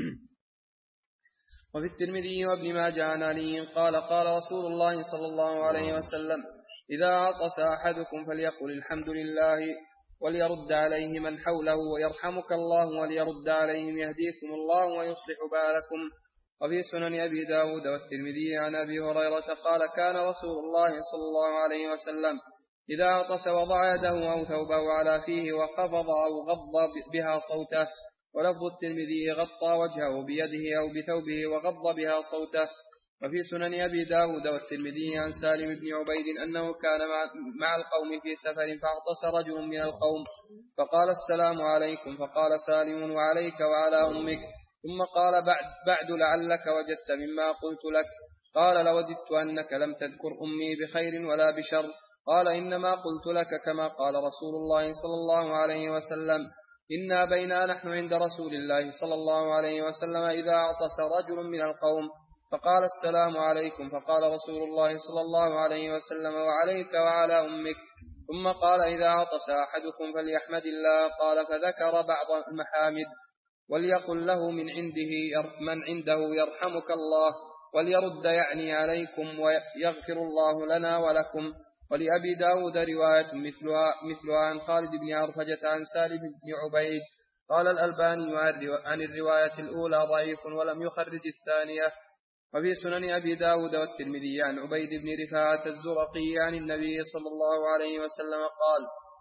وفي الترمذي وابن ماجه عن علي قال: قال رسول الله صلى الله عليه وسلم: إذا عطس أحدكم فليقل الحمد لله، وليرد عليه من حوله ويرحمك الله، وليرد عليهم يهديكم الله ويصلح بالكم. وفي سنن أبي داود والترمذي عن أبي هريرة قال: كان رسول الله صلى الله عليه وسلم إذا عطس وضع يده أو ثوبه على فيه وقبض أو غض بها صوته. ولفظ الترمذي: غطى وجهه بيده أو بثوبه وغض بها صوته. وفي سنن أبي داود والترمذي عن سالم بن عبيد أنه كان مع القوم في سفر فاعطس رجل من القوم فقال: السلام عليكم. فقال سالم: وعليك وعلى أمك. ثم قال: بعد لعلك وجدت مما قلت لك. قال: لوددت أنك لم تذكر أمي بخير ولا بشر. قال: إنما قلت لك كما قال رسول الله صلى الله عليه وسلم: إنا بينا نحن عند رسول الله صلى الله عليه وسلم إذا عطس رجل من القوم فقال: السلام عليكم. فقال رسول الله صلى الله عليه وسلم: وعليك وعلى أمك. ثم قال: إذا عطس أحدكم فليحمد الله. قال: فذكر بعض المحامد، وليقل له من عنده يرحمك الله، وليرد يعني عليكم ويغفر الله لنا ولكم. ولأبي داود رواية مثلها عن خالد بن عرفجة عن سالم بن عبيد. قال الألباني عن الرواية الأولى ضعيف ولم يخرج الثانية. وفي سنن أبي داود والترمذي عن عبيد بن رفاعة الزرقي عن النبي صلى الله عليه وسلم قال: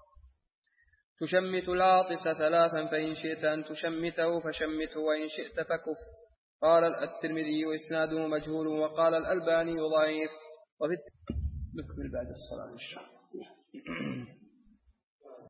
تشمت العاطس 3 فإن شئت أن تشمته فشمته وإن شئت فكف. قال الترمذي وإسناده مجهول، وقال الألباني ضعيف. نكمل بعد الصلاة إن شاء الله.